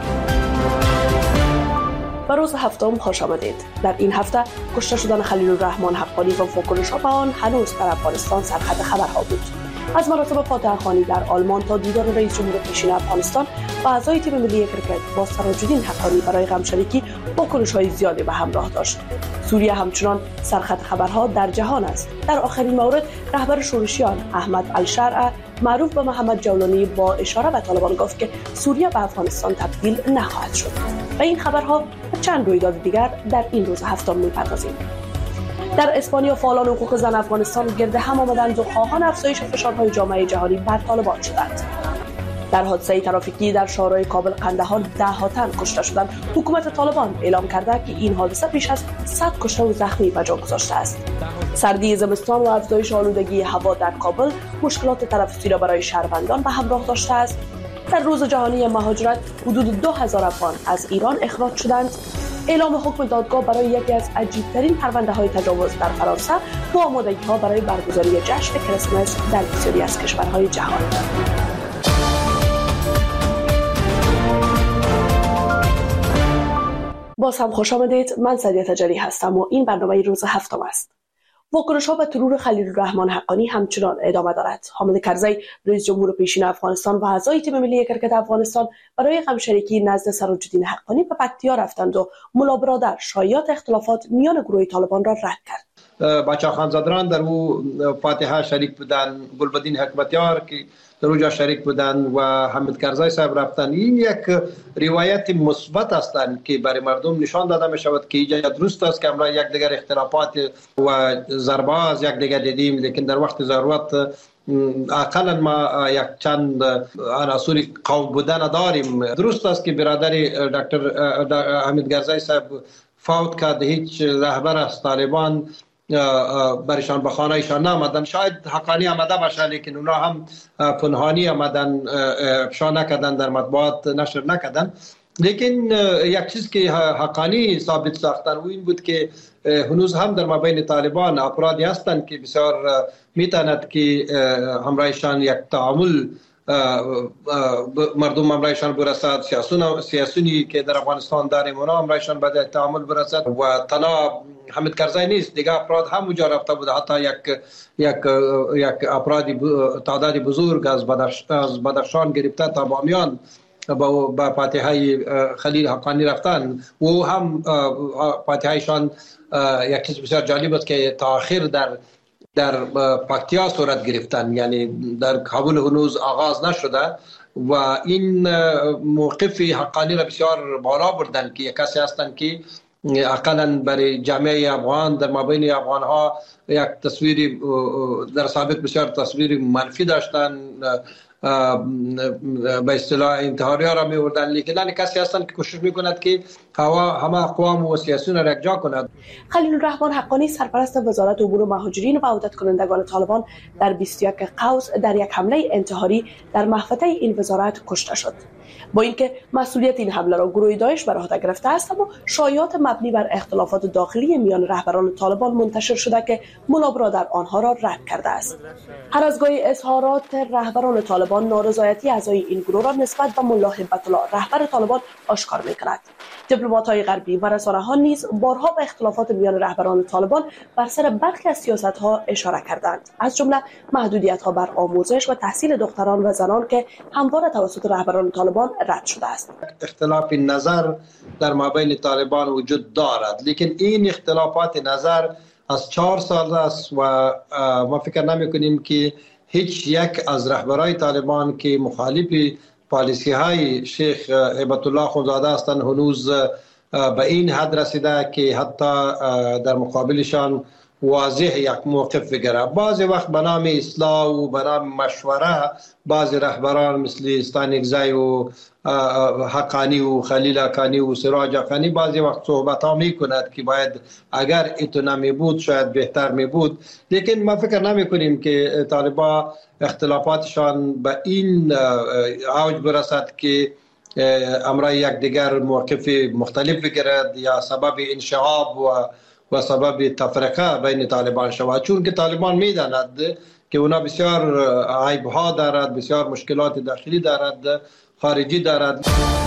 و روز هفتم خوش آمدید. در این هفته کشته شدن خلیل الرحمن حقانی و واکنش‌ها به آن هنوز در افغانستان سرخط خبرها بود. از مراسم فاتحه خوانی در آلمان تا دیدار رئیس جمهور پیشین افغانستان و اعضای تیم ملی کرکت با سراج‌الدین حقانی برای غمشریکی واکنش‌های زیادی به همراه داشت. سوریه همچنان سرخط خبرها در جهان است. در آخرین مورد رهبر شورشیان احمد الشرع معروف به محمد جولانی با اشاره به طالبان گفت که سوریه به افغانستان تبدیل نخواهد شد. و این خبرها و چند رویداد دیگر در این روز هفتم می‌پردازیم. در اسپانیا فعالان حقوق زن افغانستان گرد هم آمدند و خواهان افزایش فشارهای جامعه جهانی بر طالبان شدند. در حادثه ترافیکی در شهرهای کابل قندهار ده ها تن کشته شدند. حکومت طالبان اعلام کرده که این حادثه بیش از صد کشته و زخمی به جا گذاشته است. سردی زمستان و افزایش آلودگی هوا در کابل مشکلات تنفسی را برای شهروندان به همراه داشته است. در روز جهانی مهاجرت حدود دو هزار افغان از ایران اخراج شدند. اعلام حکم دادگاه برای یکی از عجیب‌ترین پرونده‌های تجاوز در فرانسه و آمادگی‌ها برای برگزاری جشن کریسمس در بسیاری از کشورهای جهان. باز هم خوش آمدید. من سعدیه تجاری هستم و این برنامه روز هفتم است. واکنش‌ها به ترور خلیل الرحمن حقانی همچنان ادامه دارد. حامد کرزی رئیس جمهور پیشین افغانستان و اعضای تیم ملی کرکت افغانستان برای غمشریکی نزد سراج‌الدین حقانی به پکتیا رفتند و ملا برادر شایعات اختلافات میان گروه طالبان را رد کرد. بچه خانزادران در او فاتحه شریک بودن، گلبدین حکمتیار که در اونجا شریک بودن و حامد کرزی صاحب رفتن. این یک روایت مثبت هستند که برای مردم نشان داده می شود که اینجا درست است که امروز یک دیگر اختلافات و ضربه از یک دیگر دیدیم، لیکن در وقت ضرورت اقلا ما یک چند عناصر قوم بودن داریم. درست است که برادر دکتر حمید کرزی صاحب فوت کرد، هیچ رهبر از طالبان برشان به خانه ایشان نامدن. شاید حقانی آمده باشه لیکن اونا هم پنهانی آمدن، افشا نکردن، در مطبوعات نشر نکردن. لیکن یک چیز که حقانی ثابت ساختن و این بود که هنوز هم در مابین طالبان افرادی هستند که بسیار میتواند که همراهشان یک تعامل مردم همراهشان برسد، سیاسون سیاسونی که در افغانستان داریم اونا همراهشان به تعامل برسد و تنها حمید کرزی نیست، دیگه افراد هم اونجا رفته بوده. حتی یک یک یک افرادی تعدادی بزرگ از از بدخشان گرفته تا بامیان با فاتحه خلیل حقانی رفتن و هم فاتحهشان یک چیز بسیار جالب است که تا آخر در در پکتیا صورت گرفتن، یعنی در کابل هنوز آغاز نشده و این موقف حقانی را بسیار بالا بردن که یک کسی هستند که اقلا برای جامعه افغان در مابین افغان ها یک تصویر در سابق بسیار تصویر منفی داشتن، به اصطلاح انتحاری ها را می بردن، لیکن کسی هستند که کوشش میکند که هوا همه اقوام و سیاسیون را یکجا کند. خلیل الرحمن حقانی سرپرست وزارت امور مهاجرین و عودت کنندگان طالبان در بیست و یک قوس در یک حمله انتحاری در محوطه این وزارت کشته شد. با اینکه مسئولیت این حمله را گروه داعش بر عهده گرفته است، اما شایعات مبنی بر اختلافات داخلی میان رهبران طالبان منتشر شده که ملا برادر آنها را رد کرده است. هر از گاهی اظهارات رهبران طالبان نارضایتی اعضای این گروه را نسبت به ملا هیبت الله رهبر طالبان آشکار می‌کند. دیپلمات‌های غربی و رسانه‌ها نیز بارها به اختلافات میان رهبران طالبان بر سر برخی از سیاست‌ها اشاره کردند، از جمله محدودیت‌ها بر آموزش و تحصیل دختران و زنان که همواره توسط رهبران طالبان رد شده است. اختلاف نظر در مابین طالبان وجود دارد، لیکن این اختلافات نظر از چهار سال است و ما فکر نمی‌کنیم که هیچ یک از رهبرای طالبان که مخالف پالیسی های شیخ هیبت الله خونزاده هستند هنوز به این حد رسیده که حتی در مقابلشان واضح یک موقف بگیره. بعضی وقت به نام اصلاح و به نام مشوره بعضی رهبران مثل استانکزی و حقانی و خلیل حقانی و سراج حقانی بعضی وقت صحبت ها می کند که باید اگر ایتو نمی بود شاید بهتر می بود، لیکن ما فکر نمی کنیم که طالبا اختلافاتشان به این اوج برسد که امرای یک دیگر موقف مختلف بگیرد یا سبب انشعاب و و سبب تفرقه بین طالبان شود، چون که طالبان میداند که اونا بسیار عیب ها دارد، بسیار مشکلات داخلی دارد، خارجی دارد.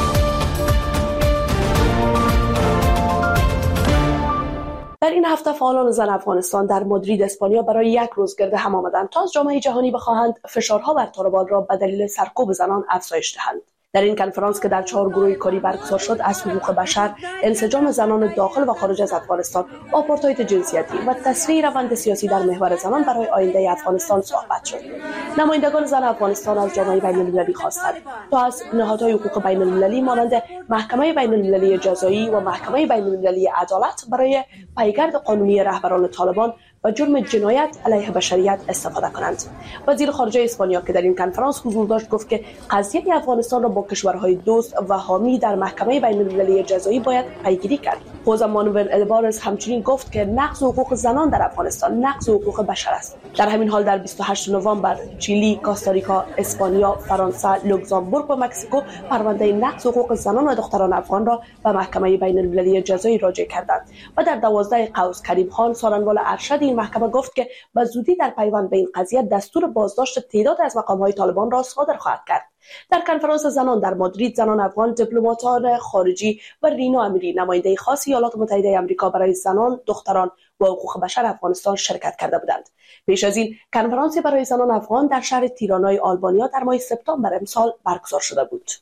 در این هفته فعالان زن افغانستان در مادرید اسپانیا برای یک روز گرد هم آمدند تا از جامعه جهانی بخواهند فشارها بر طالبان را به دلیل سرکوب زنان افزایش دهند. در این کنفرانس که در چهار گروه کاری برگزار شد، از حقوق بشر، انسجام زنان داخل و خارج از افغانستان، آپارتاید جنسیتی و تسریع روند سیاسی در محور زنان برای آینده افغانستان صحبت شد. نمایندگان زن افغانستان از جامعه بین‌المللی خواستند تا از نهادهای حقوق بین‌المللی مانند محکمه بین‌المللی جزایی و محکمه بین‌المللی عدالت برای پیگرد قانونی رهبران طالبان و جرم جنایت علیه بشریت استفاده کنند. وزیر خارجه اسپانیا که در این کنفرانس حضور داشت گفت که قضیه افغانستان را با کشورهای دوست و حامی در محکمه بین‌المللی جزایی باید پیگیری کرد. خوزه مانوئل الوارز همچنین گفت که نقض حقوق زنان در افغانستان نقض حقوق بشر است. در همین حال در بیست و هشتم نوامبر چیلی، کوستاریکا، اسپانیا، فرانسه، لوکزامبورگ و مکزیکو پرونده نقض حقوق زنان و دختران افغان را به محکمه بین‌المللی جزایی راجع کردند و در دوازده قوس کریم خان سالنوال ارشد این محکمه گفت که به زودی در پیوند به این قضیه دستور بازداشت تعداد از مقام‌های طالبان را صادر خواهد کرد. در کنفرانس زنان در مادرید، زنان افغان، دیپلماتان خارجی و رینا امیری، نماینده خاص ایالات متحده آمریکا برای زنان، دختران و حقوق بشر افغانستان شرکت کرده بودند. پیش از این کنفرانسی برای زنان افغان در شهر تیرانای آلبانیا در ماه سپتامبر امسال برگزار شده بود.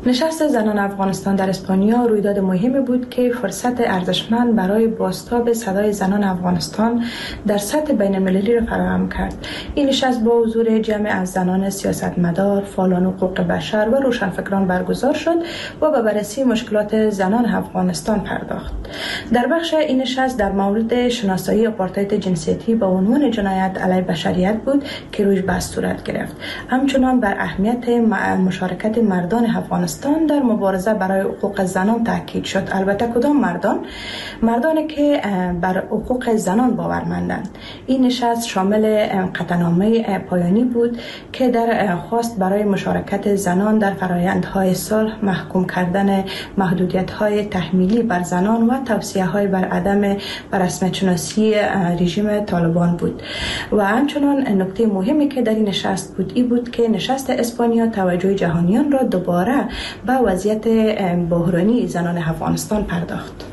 نشست زنان افغانستان در اسپانیا رویداد مهمی بود که فرصت ارزشمند برای بازتاب صدای زنان افغانستان در سطح بین المللی را فراهم کرد. این نشست با حضور جمع از زنان سیاستمدار، فعالان حقوق بشر و روشنفکران برگزار شد و به بررسی مشکلات زنان افغانستان پرداخت. در بخش این نشست در مورد شناسایی آپارتاید جنسیتی به عنوان جنایت علیه بشریت بود که روی بحث صورت گرفت. همچنان بر اهمیت مشارکت مردان افغانستان در مبارزه برای حقوق زنان تاکید شد. البته کدام مردان؟ مردانی که بر حقوق زنان باورمندند. این نشست شامل قطعنامه پایانی بود که در خواست برای مشارکت زنان در فرآیندهای صلح، محکوم کردن محدودیت‌های تحمیلی بر زنان و توصیه‌های بر عدم رسمیت شناسی رژیم طالبان بود. و همچنان نکته مهمی که در این نشست بود این بود که نشست اسپانیا توجه جهانیان را دوباره به وضعیت بحرانی زنان افغانستان پرداخت.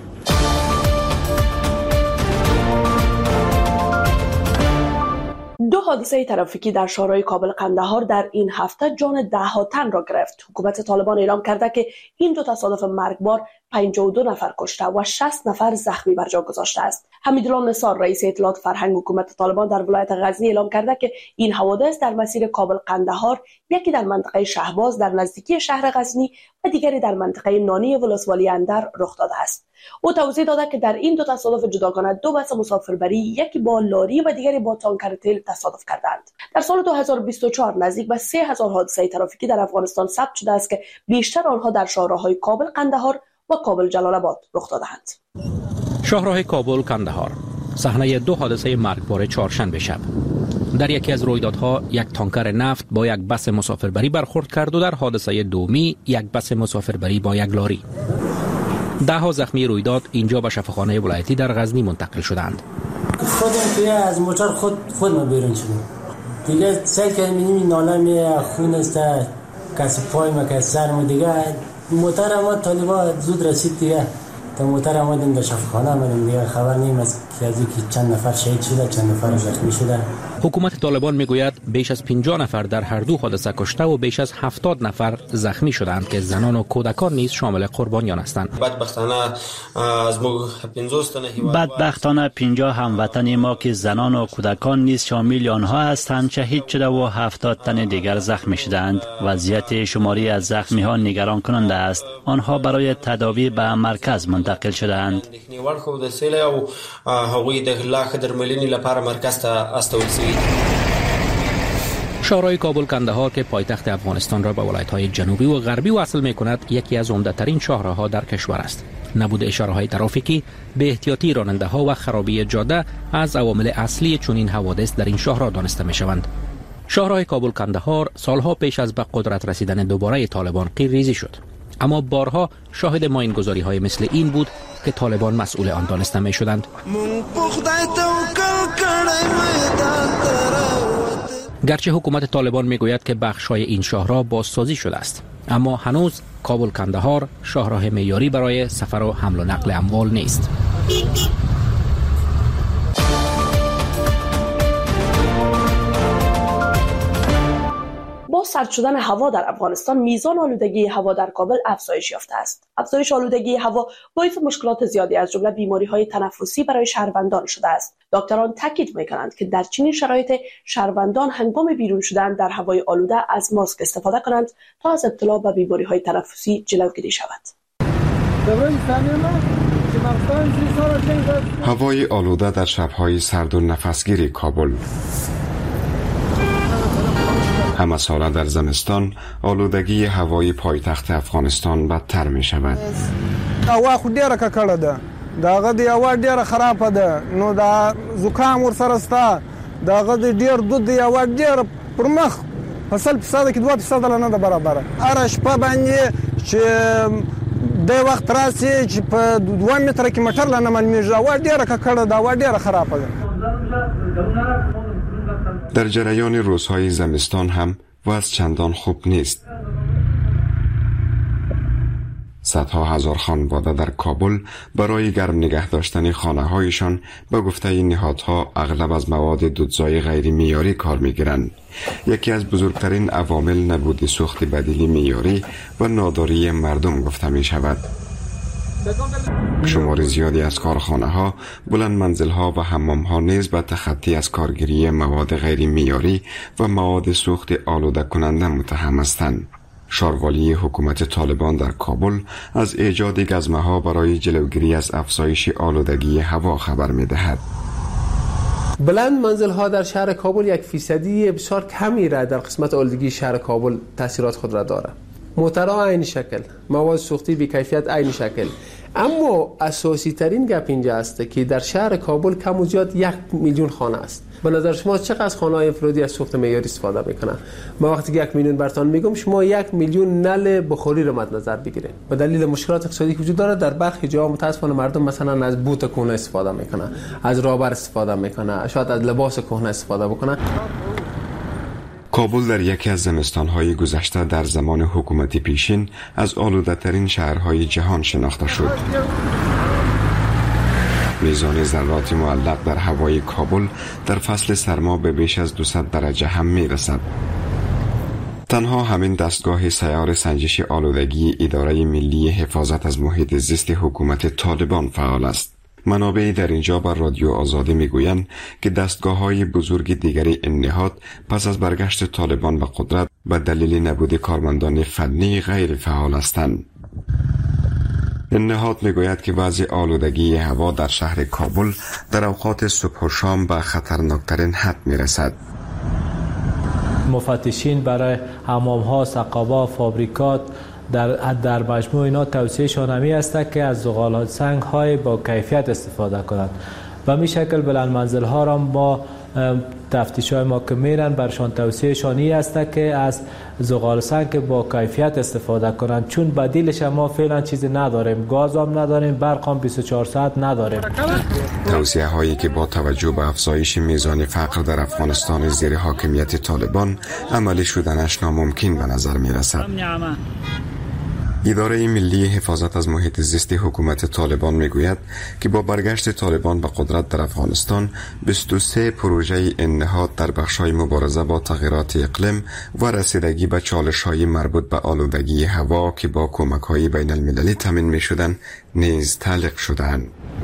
دو حادثه ترافیکی در شهرهای کابل قندهار در این هفته جان ده ها تن را گرفت. حکومت طالبان اعلام کرده که این دو تصادف مرگبار پنجاه و دو نفر کشته و شصت نفر زخمی بر جا گذاشته است. حمیدالله نثار رئیس اطلاعات فرهنگ حکومت طالبان در ولایت غزنی اعلام کرده که این حوادث در مسیر کابل قندهار، یکی در منطقه شهباز در نزدیکی شهر غزنی و دیگری در منطقه نانی ولسوالی اندر رخ داده است. او توضیح داده که در این دو تصادف جداگانه دو بس مسافربری، یکی با لاری و دیگری با تانکر تیل تصادف کردند. در سال دو هزار و بیست و چهار نزدیک به سه هزار حادثه ترافیکی در افغانستان ثبت شده است که بیشتر آنها در شاهراه‌های کابل قندهار و کابل جلال آباد رخ دادند. شاهراه کابل قندهار صحنه دو حادثه مرگبار چهارشنبه شب. در یکی از رویدادها یک تانکر نفت با یک بس مسافربری برخورد کرد و در حادثه دومی یک بس مسافربری با یک لاری. ده ها زخمی رویداد اینجا به شفاخانه ولایتی در غزنی منتقل شدند. خودم توی از موتور خود خود ما بیرون شدم. دیگه سعی کردم این ناله می خون است، کسی پای ما کسی سر ما دیگه موتور ما طالبا زود رسید دیگه. تا موتور آمدیم در شفاخانه آمدیم دیگه خبر نیم از که از اینکه چند نفر شهید شده چند نفر زخمی شده. حکومت طالبان میگوید بیش از پنجاه نفر در هر دو حادثه کشته و بیش از هفتاد نفر زخمی شدند که زنان و کودکان نیز شامل قربانیان هستند. بدبختانه پنجاه هموطن ما که زنان و کودکان نیز شامل آنها هستند شهید شده و هفتاد تن دیگر زخمی شدند. وضعیت شماری از زخمی ها نگران کننده است. آنها برای تداوی به مرکز منتقل شدند. شهرهای کابل قندهار که پایتخت افغانستان را به ولایت‌های جنوبی و غربی وصل می‌کند، یکی از عمده‌ترین شاهراه‌ها در کشور است. نبود اشاره‌های ترافیکی، به احتیاطی راننده‌ها و خرابی جاده از عوامل اصلی چنین حوادث در این شاهراه دانسته می‌شوند. شاهراه کابل قندهار سالها پیش از به قدرت رسیدن دوباره طالبان قیرریزی شد، اما بارها شاهد ماینگذاری‌های مثل این بود که طالبان مسئول آن دانسته می‌شدند. گرچه حکومت طالبان میگوید که بخش‌های این شاهراه بازسازی شده است، اما هنوز کابل قندهار شاهراه معیاری برای سفر و حمل و نقل اموال نیست. با سرد شدن هوا در افغانستان میزان آلودگی هوا در کابل افزایش یافته است. افزایش آلودگی هوا باعث مشکلات زیادی از جمله بیماری‌های تنفسی برای شهروندان شده است. دکتران تاکید می‌کنند که در چنین شرایط شهروندان هنگام بیرون شدن در هوای آلوده از ماسک استفاده کنند تا از ابتلا به بیماری‌های تنفسی جلوگیری شود. هوای آلوده در شب‌های سرد و نفسگیر کابل. همه ساله در زمستان آلودگی هوای پایتخت افغانستان بدتر می شود. هوا خو ډیره ککړه ده، داغه دی هوا ډیره خرابه ده، نو دا زکام ورسره ستا، داغه دی ډیر دود دی هوا ډیره پرمخ فصل فساد کې دوه فیصد نه ده برابر. هر شپه باندې چې د وخت راسي چې په دوه متره کې مټر لنه معلومیږي، هوا ډیره ککړه ده، هوا ډیره خرابه ده. در جریان روزهای زمستان هم وضع چندان خوب نیست. صدها هزار خانواده در کابل برای گرم نگه داشتن خانه هایشان به گفته این نهادها اغلب از مواد دودزای غیر معیاری کار میگیرند. یکی از بزرگترین عوامل نبود سوخت بدیل معیاری و ناداری مردم گفته می شود. شمار زیادی از کارخانه ها، بلند منزل ها و حمام ها نیز به تخطی از کارگیری مواد غیر معیاری و مواد سوخت آلوده کننده متهم هستند. شاروالی حکومت طالبان در کابل از ایجاد گزمه ها برای جلوگیری از افزایش آلودگی هوا خبر می دهد. بلند منزل ها در شهر کابل یک فیصدی بسیار کمی را در قسمت آلودگی شهر کابل تاثیرات خود را دارد. محتوا عین شکل، مواد سوختی بی کیفیت عین شکل. اما اساسی ترین گپ اینجا است که در شهر کابل کم و زیاد یک میلیون خانه است. به نظر شما چقدر خانه های انفرادی از سوخت معیاری استفاده میکنن؟ ما وقتی که یک میلیون برتان میگم، شما یک میلیون نل بخاری رو مد نظر بگیرید. به دلیل مشکلات اقتصادی که وجود داره در برخی جاها متاسفانه مردم مثلا از بوت کهنه استفاده میکنن، از رابر استفاده میکنن، شاید از لباس کهنه استفاده بکنن. کابل در یکی از زمستان‌های گذشته در زمان حکومت پیشین از آلوده‌ترین شهرهای جهان شناخته شد. میزان ذرات معلق در هوای کابل در فصل سرما به بیش از دویست درجه هم میرسد. تنها همین دستگاه سیار سنجش آلودگی اداره ملی حفاظت از محیط زیست حکومت طالبان فعال است. منابعی در اینجا بر رادیو آزادی میگویند که دستگاه‌های بزرگ دیگری این نهاد پس از برگشت طالبان به قدرت به دلیل نبود کارمندان فنی غیر فعال هستند. این نهاد میگوید که وضع آلودگی هوا در شهر کابل در اوقات صبح و شام به خطرناکترین حد میرسد. مفتشین برای حمام‌ها، سقاب‌ها، فابریکات در در مجموع اینا توصیه شانمی است که از زغال سنگ های با کیفیت استفاده کنند و می شکل بلند منزل ها را با تفتیش های ما که میرن برشان توصیه شانی است که از زغال سنگ با کیفیت استفاده کنند، چون بدیلش ما فعلا چیزی نداریم، گاز هم نداریم، برق هم بیست و چهار ساعت نداریم. توصیه هایی که با توجه به افزایش میزان فقر در افغانستان زیر حاکمیت طالبان عملی شدنش ناممکن به نظر می رسد. اداره ملی حفاظت از محیط زیست حکومت طالبان میگوید که با برگشت طالبان به قدرت در افغانستان بیست و سه پروژه این نهاد در بخش‌های مبارزه با تغییرات اقلیم و رسیدگی به چالش‌های مربوط به آلودگی هوا که با کمک‌های بین المللی تامین می‌شدند نیز تعلیق شدند.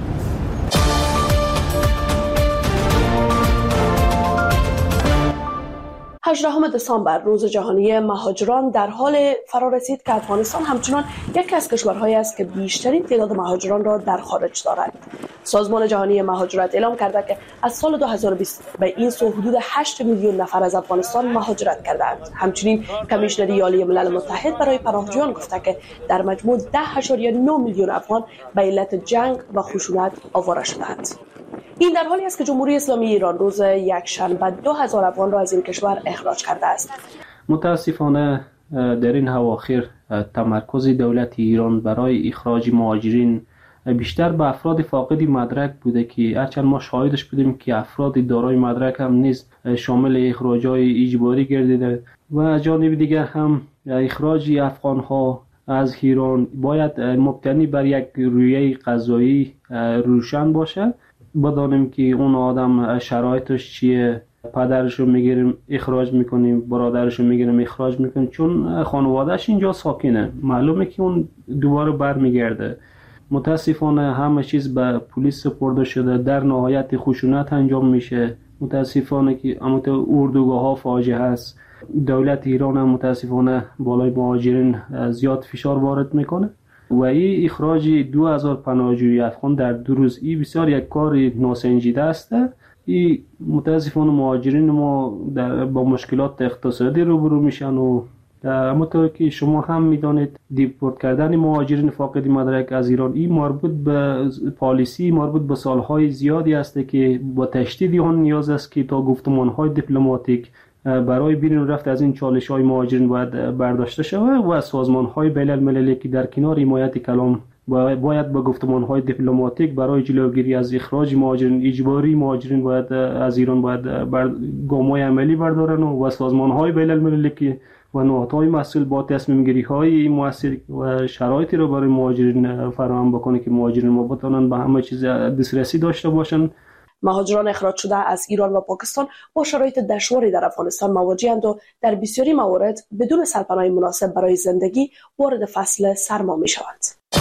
هجدهم دسامبر روز جهانی مهاجران در حال فرا رسید که افغانستان همچنان یکی از کشورهایی است که بیشترین تعداد مهاجران را در خارج دارد. سازمان جهانی مهاجرت اعلام کرده که از سال دو هزار و بیست به این سو حدود هشت میلیون نفر از افغانستان مهاجرت کردند. همچنین کمیشنری عالی ملل متحد برای پناهجویان گفته که در مجموع ده اشاریه نه میلیون افغان به علت جنگ و خشونت آواره شدند. این در حالی است که جمهوری اسلامی ایران روز یکشنبه دو هزار افغان را از این کشور اخراج کرده است. متاسفانه در این اواخر تمرکز دولت ایران برای اخراج مهاجرین بیشتر به افراد فاقد مدرک بوده که هرچند ما شاهدش بودیم که افراد دارای مدرک هم نیز شامل اخراج‌های اجباری گردیده و از جانب دیگر هم اخراج افغان‌ها از ایران باید مبتنی بر یک رویه قضایی روشن باشه. بدانیم که اون آدم شرایطش چیه، پدرشو میگیریم اخراج میکنیم، برادرشو میگیریم اخراج میکنیم، چون خانوادهش اینجا ساکنه، معلومه که اون دوباره برمیگرده. متاسفانه همه چیز به پلیس سپرده شده، در نهایت خشونت انجام میشه. متاسفانه که امت اردوگاه ها فاجعه هست. دولت ایران هم متاسفانه بالای مهاجرین زیاد فشار وارد میکنه و این اخراج دو هزار پناهجوی افغان در دو روز ای بسیار یک کار ناسنجیده است. این متاسفانه مهاجرین ما در با مشکلات اقتصادی روبرو میشن و همونطور که شما هم میدانید دیپورت کردن مهاجرین فاقد مدرک از ایران این مربوط به پالیسی مربوط به سالهای زیادی است که با تشدید آن نیاز است که تا گفتمانهای دیپلماتیک برای بیرون رفت از این چالش‌های مهاجرین باید برداشته شود و سازمان‌های بین‌المللی که در کنار حمایت کلام باید با گفتمان‌های دیپلماتیک برای جلوگیری از اخراج مهاجرین اجباری مهاجرین باید از ایران باید بر گام‌های عملی بردارن و سازمان‌های بین‌المللی که و نهادهای مسئول با تصمیم گیری های موثر و شرایطی را برای مهاجرین فراهم بکنه که مهاجرین ما بتوانند به همه چیز دسترسی داشته باشند. مهاجران اخراج شده از ایران و پاکستان با شرایط دشواری در افغانستان مواجه‌اند و در بسیاری موارد بدون سرپناه مناسب برای زندگی وارد فصل سرما می‌شوند.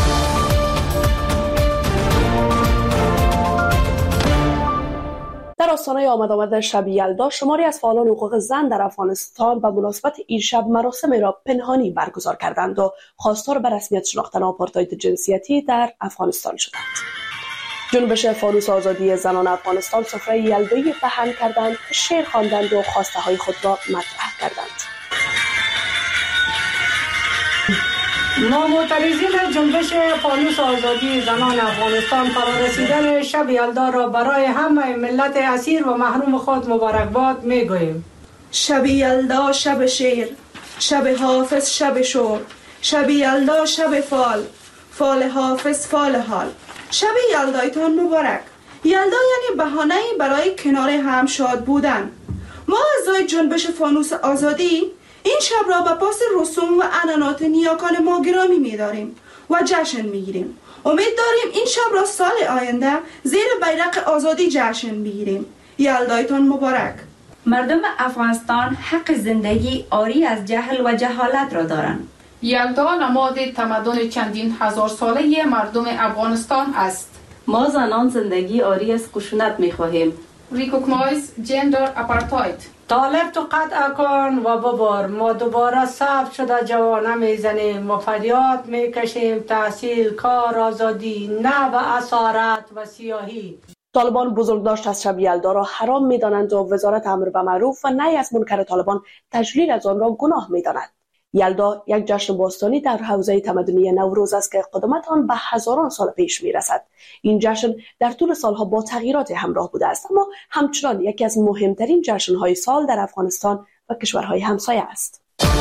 در آستانه آمد آمد شب یلدا شماری از فعالان حقوق زن در افغانستان به مناسبت این شب مراسم را پنهانی برگزار کردند و خواستار به رسمیت شناختن آپارتاید جنسیتی در افغانستان شدند. جنبش فانوس آزادی زنان افغانستان سفره یلدایی پهن کردند، شعر خواندند و خواسته های خود را مطرح کردند. ما معترضین جنبش فانوس آزادی زنان افغانستان فرارسیدن شب یلدا را برای همه ملت اسیر و محروم خود مبارکباد میگوییم. شب یلدا شب شیر، شب حافظ شب شور، شب یلدا شب فال، فال حافظ فال حال. شب یلدایتان مبارک. یلدا یعنی بهانه‌ای برای کنار هم شاد بودن. ما اعضای جنبش فانوس آزادی این شب را به پاس رسوم و عنعنات نیاکان ما گرامی می‌داریم و جشن می‌گیریم. امید داریم این شب را سال آینده زیر بیرق آزادی جشن می‌گیریم. یلدایتان مبارک. مردم افغانستان حق زندگی عاری از جهل و جهالت را دارند. یلدا نماد تمدن چندین هزار ساله مردم افغانستان است. ما زنان زندگی عاری از خشونت می‌خواهیم. ریکوگنایز جندر اپارتاید. طالب تو قطع کن و ببار، ما دوباره ثبت شده جوانه میزنیم و فریاد میکشیم تحصیل، کار، آزادی، نه به اسارت و سیاهی. طالبان بزرگداشت از شب یلدا را حرام می‌دانند و وزارت امر به معروف و نهی از منکر طالبان تجلیل از آن را گناه می‌داند. یلدا یک جشن باستانی در حوزه تمدنی نوروز است که قدمت آن به هزاران سال پیش می‌رسد. این جشن در طول سالها با تغییرات همراه بوده است، اما همچنان یکی از مهمترین جشن‌های سال در افغانستان و کشورهای همسایه است.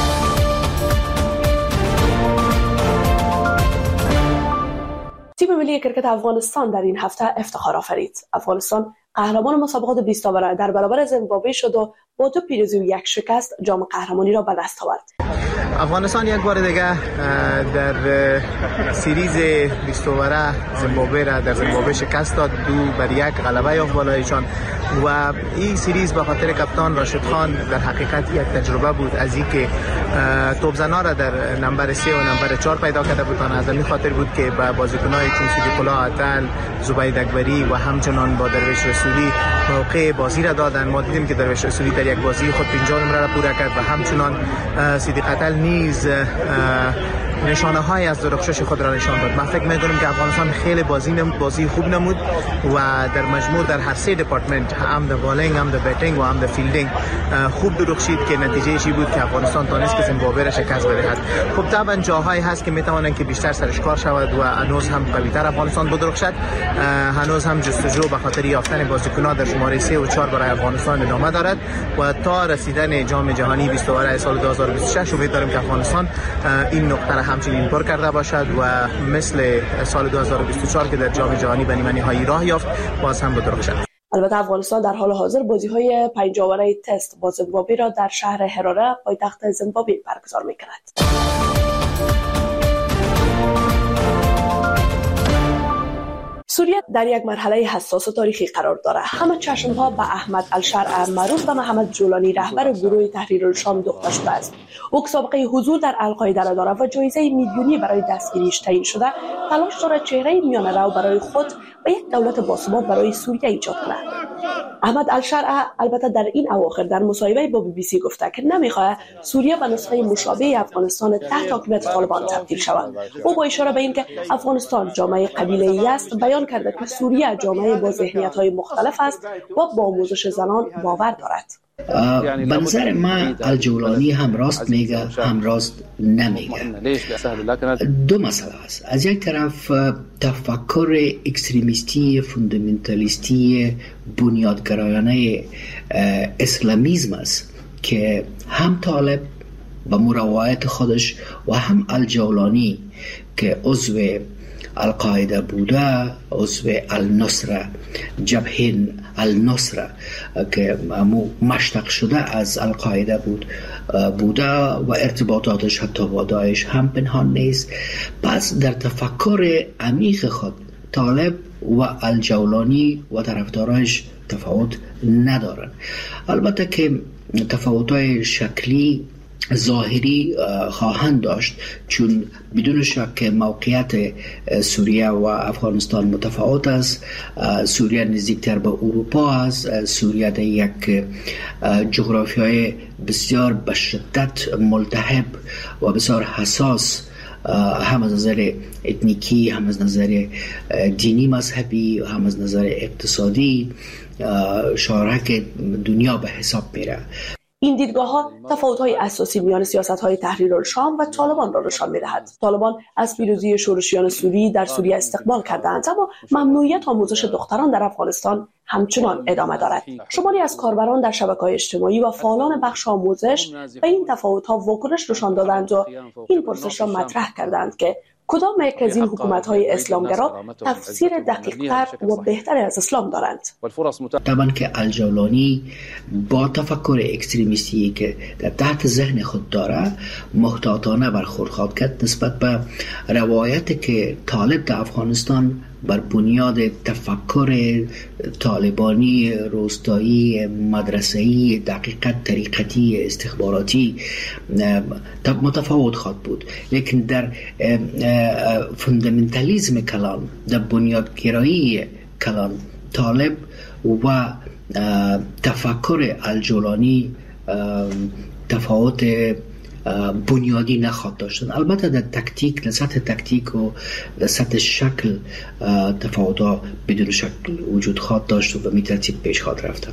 تیم ملی کرکت افغانستان در این هفته افتخار آفرید. افغانستان قهرمان مسابقات بیست اوور در برابر زیمبابوه شد و با دو پیروزی و یک شکست جام قهرمانی را به دست آورد. افغانستان یک بار دیگه در سریز بیست اوور زیمبابوه را در زیمبابوه شکست داد، دو بر یک غلبه یافت بالایشان و این سریز به خاطر کپتان راشد خان در حقیقت یک تجربه بود از اینکه توپزنا را در نمبر سه و نمبر چهار پیدا کرده بود. از این خاطر بود که با بازیکن‌های چون صدیق‌الله عطل، زبید اکبری و همچنان با درویش رسولی موقع بازی را دادن. ما دیدیم که درویش رسولی در یک بازی خود پنجاه نمره را پورا کرد و همچنان صدیق عطل نیز نشانه های از درخشش خود را نشان داد. من فکر می‌کنم که افغانستان خیلی بازی نمود، بازی خوب نمود و در مجموع در هر سه دپارتمنت، هم در بالینگ، هم در بیتینگ و هم در فیلدینگ خوب درخشید که نتیجه‌ای بود که افغانستان تونست که زیمبابوه را شکست بدهد. خب طبعا جاهایی هست که می‌توانند که بیشتر سرش کار شود و هنوز هم قوی‌تر افغانستان بدرخشد. هنوز هم جستجو به خاطر یافتن بازیکنان در شماره سه و چهار برای افغانستان ادامه دارد و تا رسیدن جام جهانی بیست اوور سال دو هزار و بیست و شش امید داریم که افغانستان این نقطه را همچنین پر کرده باشد و مثل سال دو هزار و بیست و چهار که در جام جهانی به نیمه‌نهایی راه یافت باز هم بدرخشد. البته افغانستان در حال حاضر بازی‌های پنج اوره تست با زیمبابوه را در شهر هراره پایتخت زیمبابوه برگزار می‌کند. سوریه در یک مرحله حساس و تاریخی قرار دارد. همه چشم‌ها به احمد الشرع معروف و محمد جولانی رهبر گروه تحریر الشام دوخته شده است. او سابقه حضور در القاعده را دارد و جایزه میلیونی برای دستگیریش تعیین شده. تلاش دارد چهره میانه‌رو برای خود و یک دولت باثبات برای سوریه ایجاد کند. احمد الشرع البته در این اواخر در مصاحبه با بی بی سی گفته که نمی‌خواهد سوریه به نسخه مشابه افغانستان تحت حکومت طالبان تبدیل شود. او با اشاره به اینکه افغانستان جامعه قبیله‌ای است بیان کرده که سوریه جامعه با ذهنیت‌های مختلف است و با آموزش زنان باور دارد. به نظر من الجولانی هم راست میگه هم راست نمیگه. دو مسئله است. از یک طرف تفکر اکستریمیستی فوندامنتالیستی بنیادگرایانه اسلامیسم است که هم طالب به مروایت خودش و هم الجولانی که عضو القاعده بوده، عضو النصر جبهه النصره که مشتق شده از القاعده بود بوده و ارتباطاتش حتی با داعش هم پنهان نیست. پس در تفکر عمیق خود طالب و الجولانی و طرفدارایش تفاوت ندارن. البته که تفاوت‌های شکلی ظاهری خواهند داشت، چون بدون شک موقعیت سوریه و افغانستان متفاوت است. سوریه نزدیکتر به اروپا است. سوریه در یک جغرافیای بسیار به شدت ملتهب و بسیار حساس، هم از نظر اتنیکی، هم از نظر دینی مذهبی، هم از نظر اقتصادی شارک دنیا به حساب میره. این دیدگاه ها تفاوت های اساسی میان سیاست های تحریر الشام و طالبان را نشان می‌دهد. طالبان از پیروزی شورشیان سوری در سوریه استقبال کردند، اما ممنوعیت آموزش دختران در افغانستان همچنان ادامه دارد. شماری از کاربران در شبکه‌های اجتماعی و فعالان بخش آموزش به این تفاوت ها واکنش نشان دادند و این پرسش را مطرح کردند که کدام یک از این حکومت‌های اسلامگرا تفسیر دقیق‌تر و بهتر از اسلام دارند؟ طبعا که الجولانی با تفکر اکستریمیستی که در تحت ذهن خود داره محتاطانه برخورد خواهد کرد نسبت به روایتی که طالب در افغانستان بر بنیاد تفکر طالبانی روستایی مدرسه‌ای دقیقت طریقتی استخباراتی متفاوت خواهد بود. لیکن در فوندامنتالیسم کلان، در بنیادگرایی کلان، طالب و تفکر الجولانی تفاوت بنیادی نخواهد داشتن. البته در تکتیک، در سطح تکتیک و در سطح شکل تفاوت‌ها بدون شکل وجود خواهد داشت و به می ترتیب پیش خواهد رفتن.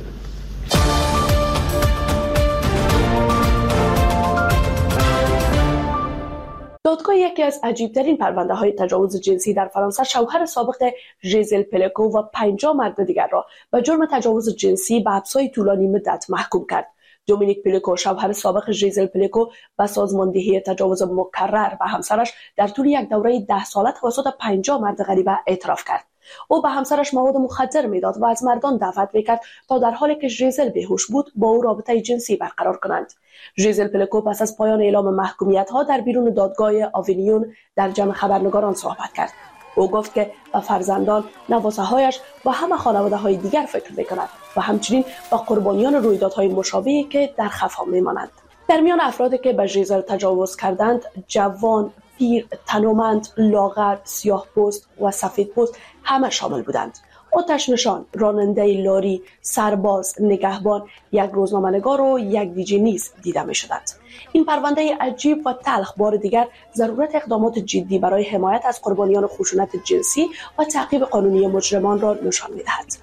دادگاه یکی از عجیبترین پرونده های تجاوز جنسی در فرانسه شوهر سابق ژیزل پلکو و پنجاه مرد دیگر را به جرم تجاوز جنسی به حبس‌های طولانی مدت محکوم کرد. دومینیک پلکو، شوهر سابق ژیزل پلکو، به سازماندهی تجاوز مکرر به همسرش در طول یک دوره ده ساله توسط پنجاه مرد غریبه اعتراف کرد. او به همسرش مواد مخدر میداد و از مردان دعوت میکرد تا در حالی که ژیزل بیهوش بود با او رابطه جنسی برقرار کنند. ژیزل پلکو پس از پایان اعلام محکومیت ها در بیرون دادگاه آوینیون در جمع خبرنگاران صحبت کرد. او گفت که به فرزندان، نواسه هایش و همه خانواده های دیگر فکر میکند و همچنین با قربانیان رویدادهای مشابهی که در خفا میمانند. در میان افرادی که به ژیزل تجاوز کردند، جوان، پیر، تنومند، لاغر، سیاه پوست و سفید پوست همه شامل بودند. آتش نشان، راننده لاری، سرباز، نگهبان، یک روزنامه‌نگار و یک دیجی نیز دیده می شدند. این پرونده عجیب و تلخ بار دیگر ضرورت اقدامات جدی برای حمایت از قربانیان خشونت جنسی و تعقیب قانونی مجرمان را نشان می دهد.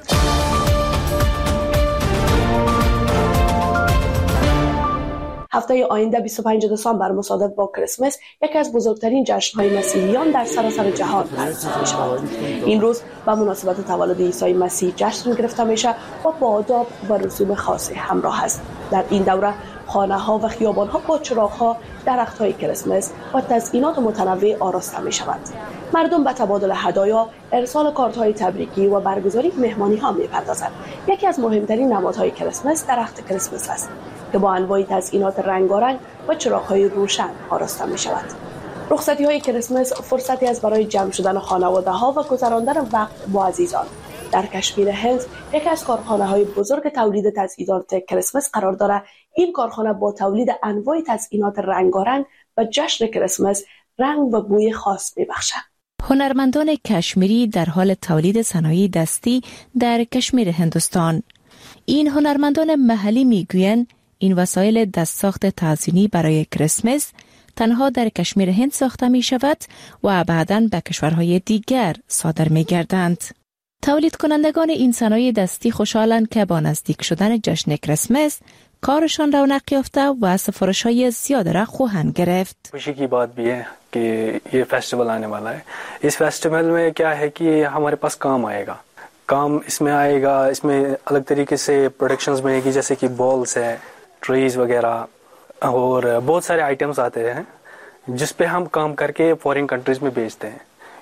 هفته آینده بیست و پنجم دسامبر مصادف با کریسمس یکی از بزرگترین جشن‌های مسیحیان در سراسر جهان برگزار می‌شود. این روز به مناسبت تولد عیسی مسیح جشن گرفته میشه و با آداب و رسوم خاصی همراه است. در این دوره خانه‌ها و خیابان‌ها با چراغ‌ها، درخت‌های کریسمس و تزیینات متنوع آراسته می‌شوند. مردم به تبادل هدایا، ارسال کارت‌های تبریکی و برگزاری مهمانی‌ها می‌پردازند. یکی از مهمترین نمادهای کریسمس درخت کریسمس است که با انواع تزیینات رنگارنگ و چراغ‌های روشن آراسته می‌شود. رخصتی‌های کریسمس فرصتی است برای جمع شدن خانواده‌ها و گذراندن وقت با عزیزان. در کشمیر هند یکی از کارخانه‌های بزرگ تولید تزیینات کریسمس قرار دارد. این کارخانه با تولید انواع تزیینات رنگارنگ و جشن کریسمس رنگ و بوی خاص می‌بخشد. هنرمندان کشمیری در حال تولید صنایع دستی در کشمیر هندوستان. این هنرمندان محلی میگویند این وسایل دستساخت تزیینی برای کریسمس تنها در کشمیر هند ساخته می شود و بعداً به کشورهای دیگر صادر می گردند. تولید کنندگان این صنایع دستی خوشحالند که با نزدیک شدن جشن کریسمس کارشان رونق یافته و سفارش‌های زیاد را خواهند گرفت. خوشی کی بات بھی ہے کہ یہ फेस्टिवल आने वाला है. इस फेस्टिवल में क्या है कि हमारे पास काम आएगा. काम इसमें आएगा, इसमें अलग तरीके से प्रोडक्शंस बनेगी जैसे कि बॉल्स है, ट्रीज वगैरह और बहुत सारे आइटम्स आते हैं जिस पे हम काम करके फॉरेन कंट्रीज में बेचते हैं.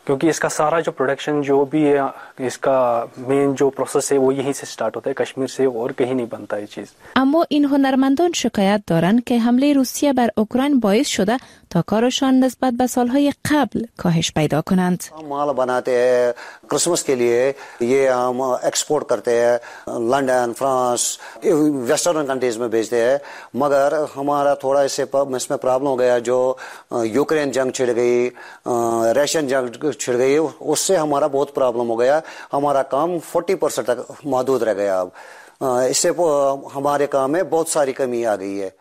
क्योंकि इसका सारा जो प्रोडक्शन जो भी है इसका मेन जो प्रोसेस है वो यहीं से स्टार्ट होता है, कश्मीर से, और कहीं नहीं बनता ये चीज. اما این هنرمندان شکایت دارند که حمله روسیه بر اوکراین باعث شده تا کارشان نسبت به سالهای قبل کاهش پیدا کنند. माल बनाते हैं क्रिसमस के लिए, ये हम एक्सपोर्ट करते हैं लंदन, फ्रांस, वेस्टर्न कंट्रीज में भेजते हैं, मगर हमारा थोड़ा इससे इसमें प्रॉब्लम हो गया. जो यूक्रेन जंग छिड़ गई, रशियन जंग छिड़ गई, उससे हमारा बहुत प्रॉब्लम हो गया. हमारा काम चालीस परसेंट तक महदूद रह गया. अब इससे हमारे काम में बहुत सारी कमी आ गई है.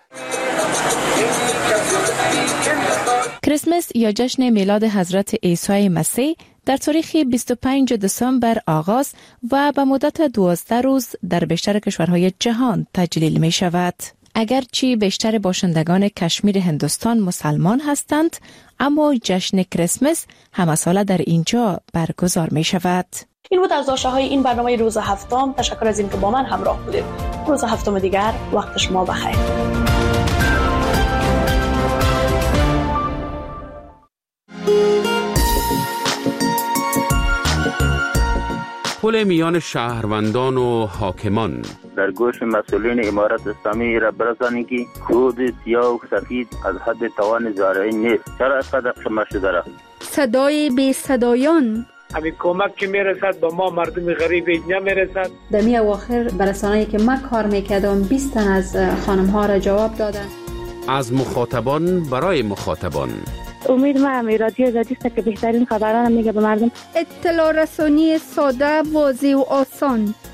کریسمس یا جشن میلاد حضرت عیسی مسیح در تاریخ بیست و پنجم دسامبر آغاز و به مدت دوازده روز در بیشتر کشورهای جهان تجلیل می شود. اگرچه بیشتر باشندگان کشمیر هندوستان مسلمان هستند، اما جشن کریسمس همه ساله در اینجا برگزار می شود. این بود از داشته های این برنامه روز هفتم. تشکر از اینکه با من همراه بودید. روز هفتم دیگر وقت شما بخیر. پل میان شهروندان و حاکمان. در گوش مسئولین امارت اسلامی را برسانید که خود سیاه و سفید از حد توان زارعین نیست. چرا اینقدر شما شده را؟ صدای بی صدایان. همین کمک که میرسد به ما مردم غریب نمیرسد. در می اواخر برسانه‌ای که من کار میکردم بیست تن از خانم ها را جواب دادن. از مخاطبان برای مخاطبان. امید ما هم رادیو زدیست که بهترین خبران میگه به مردم. اطلاع رسانی ساده، واضح و آسان.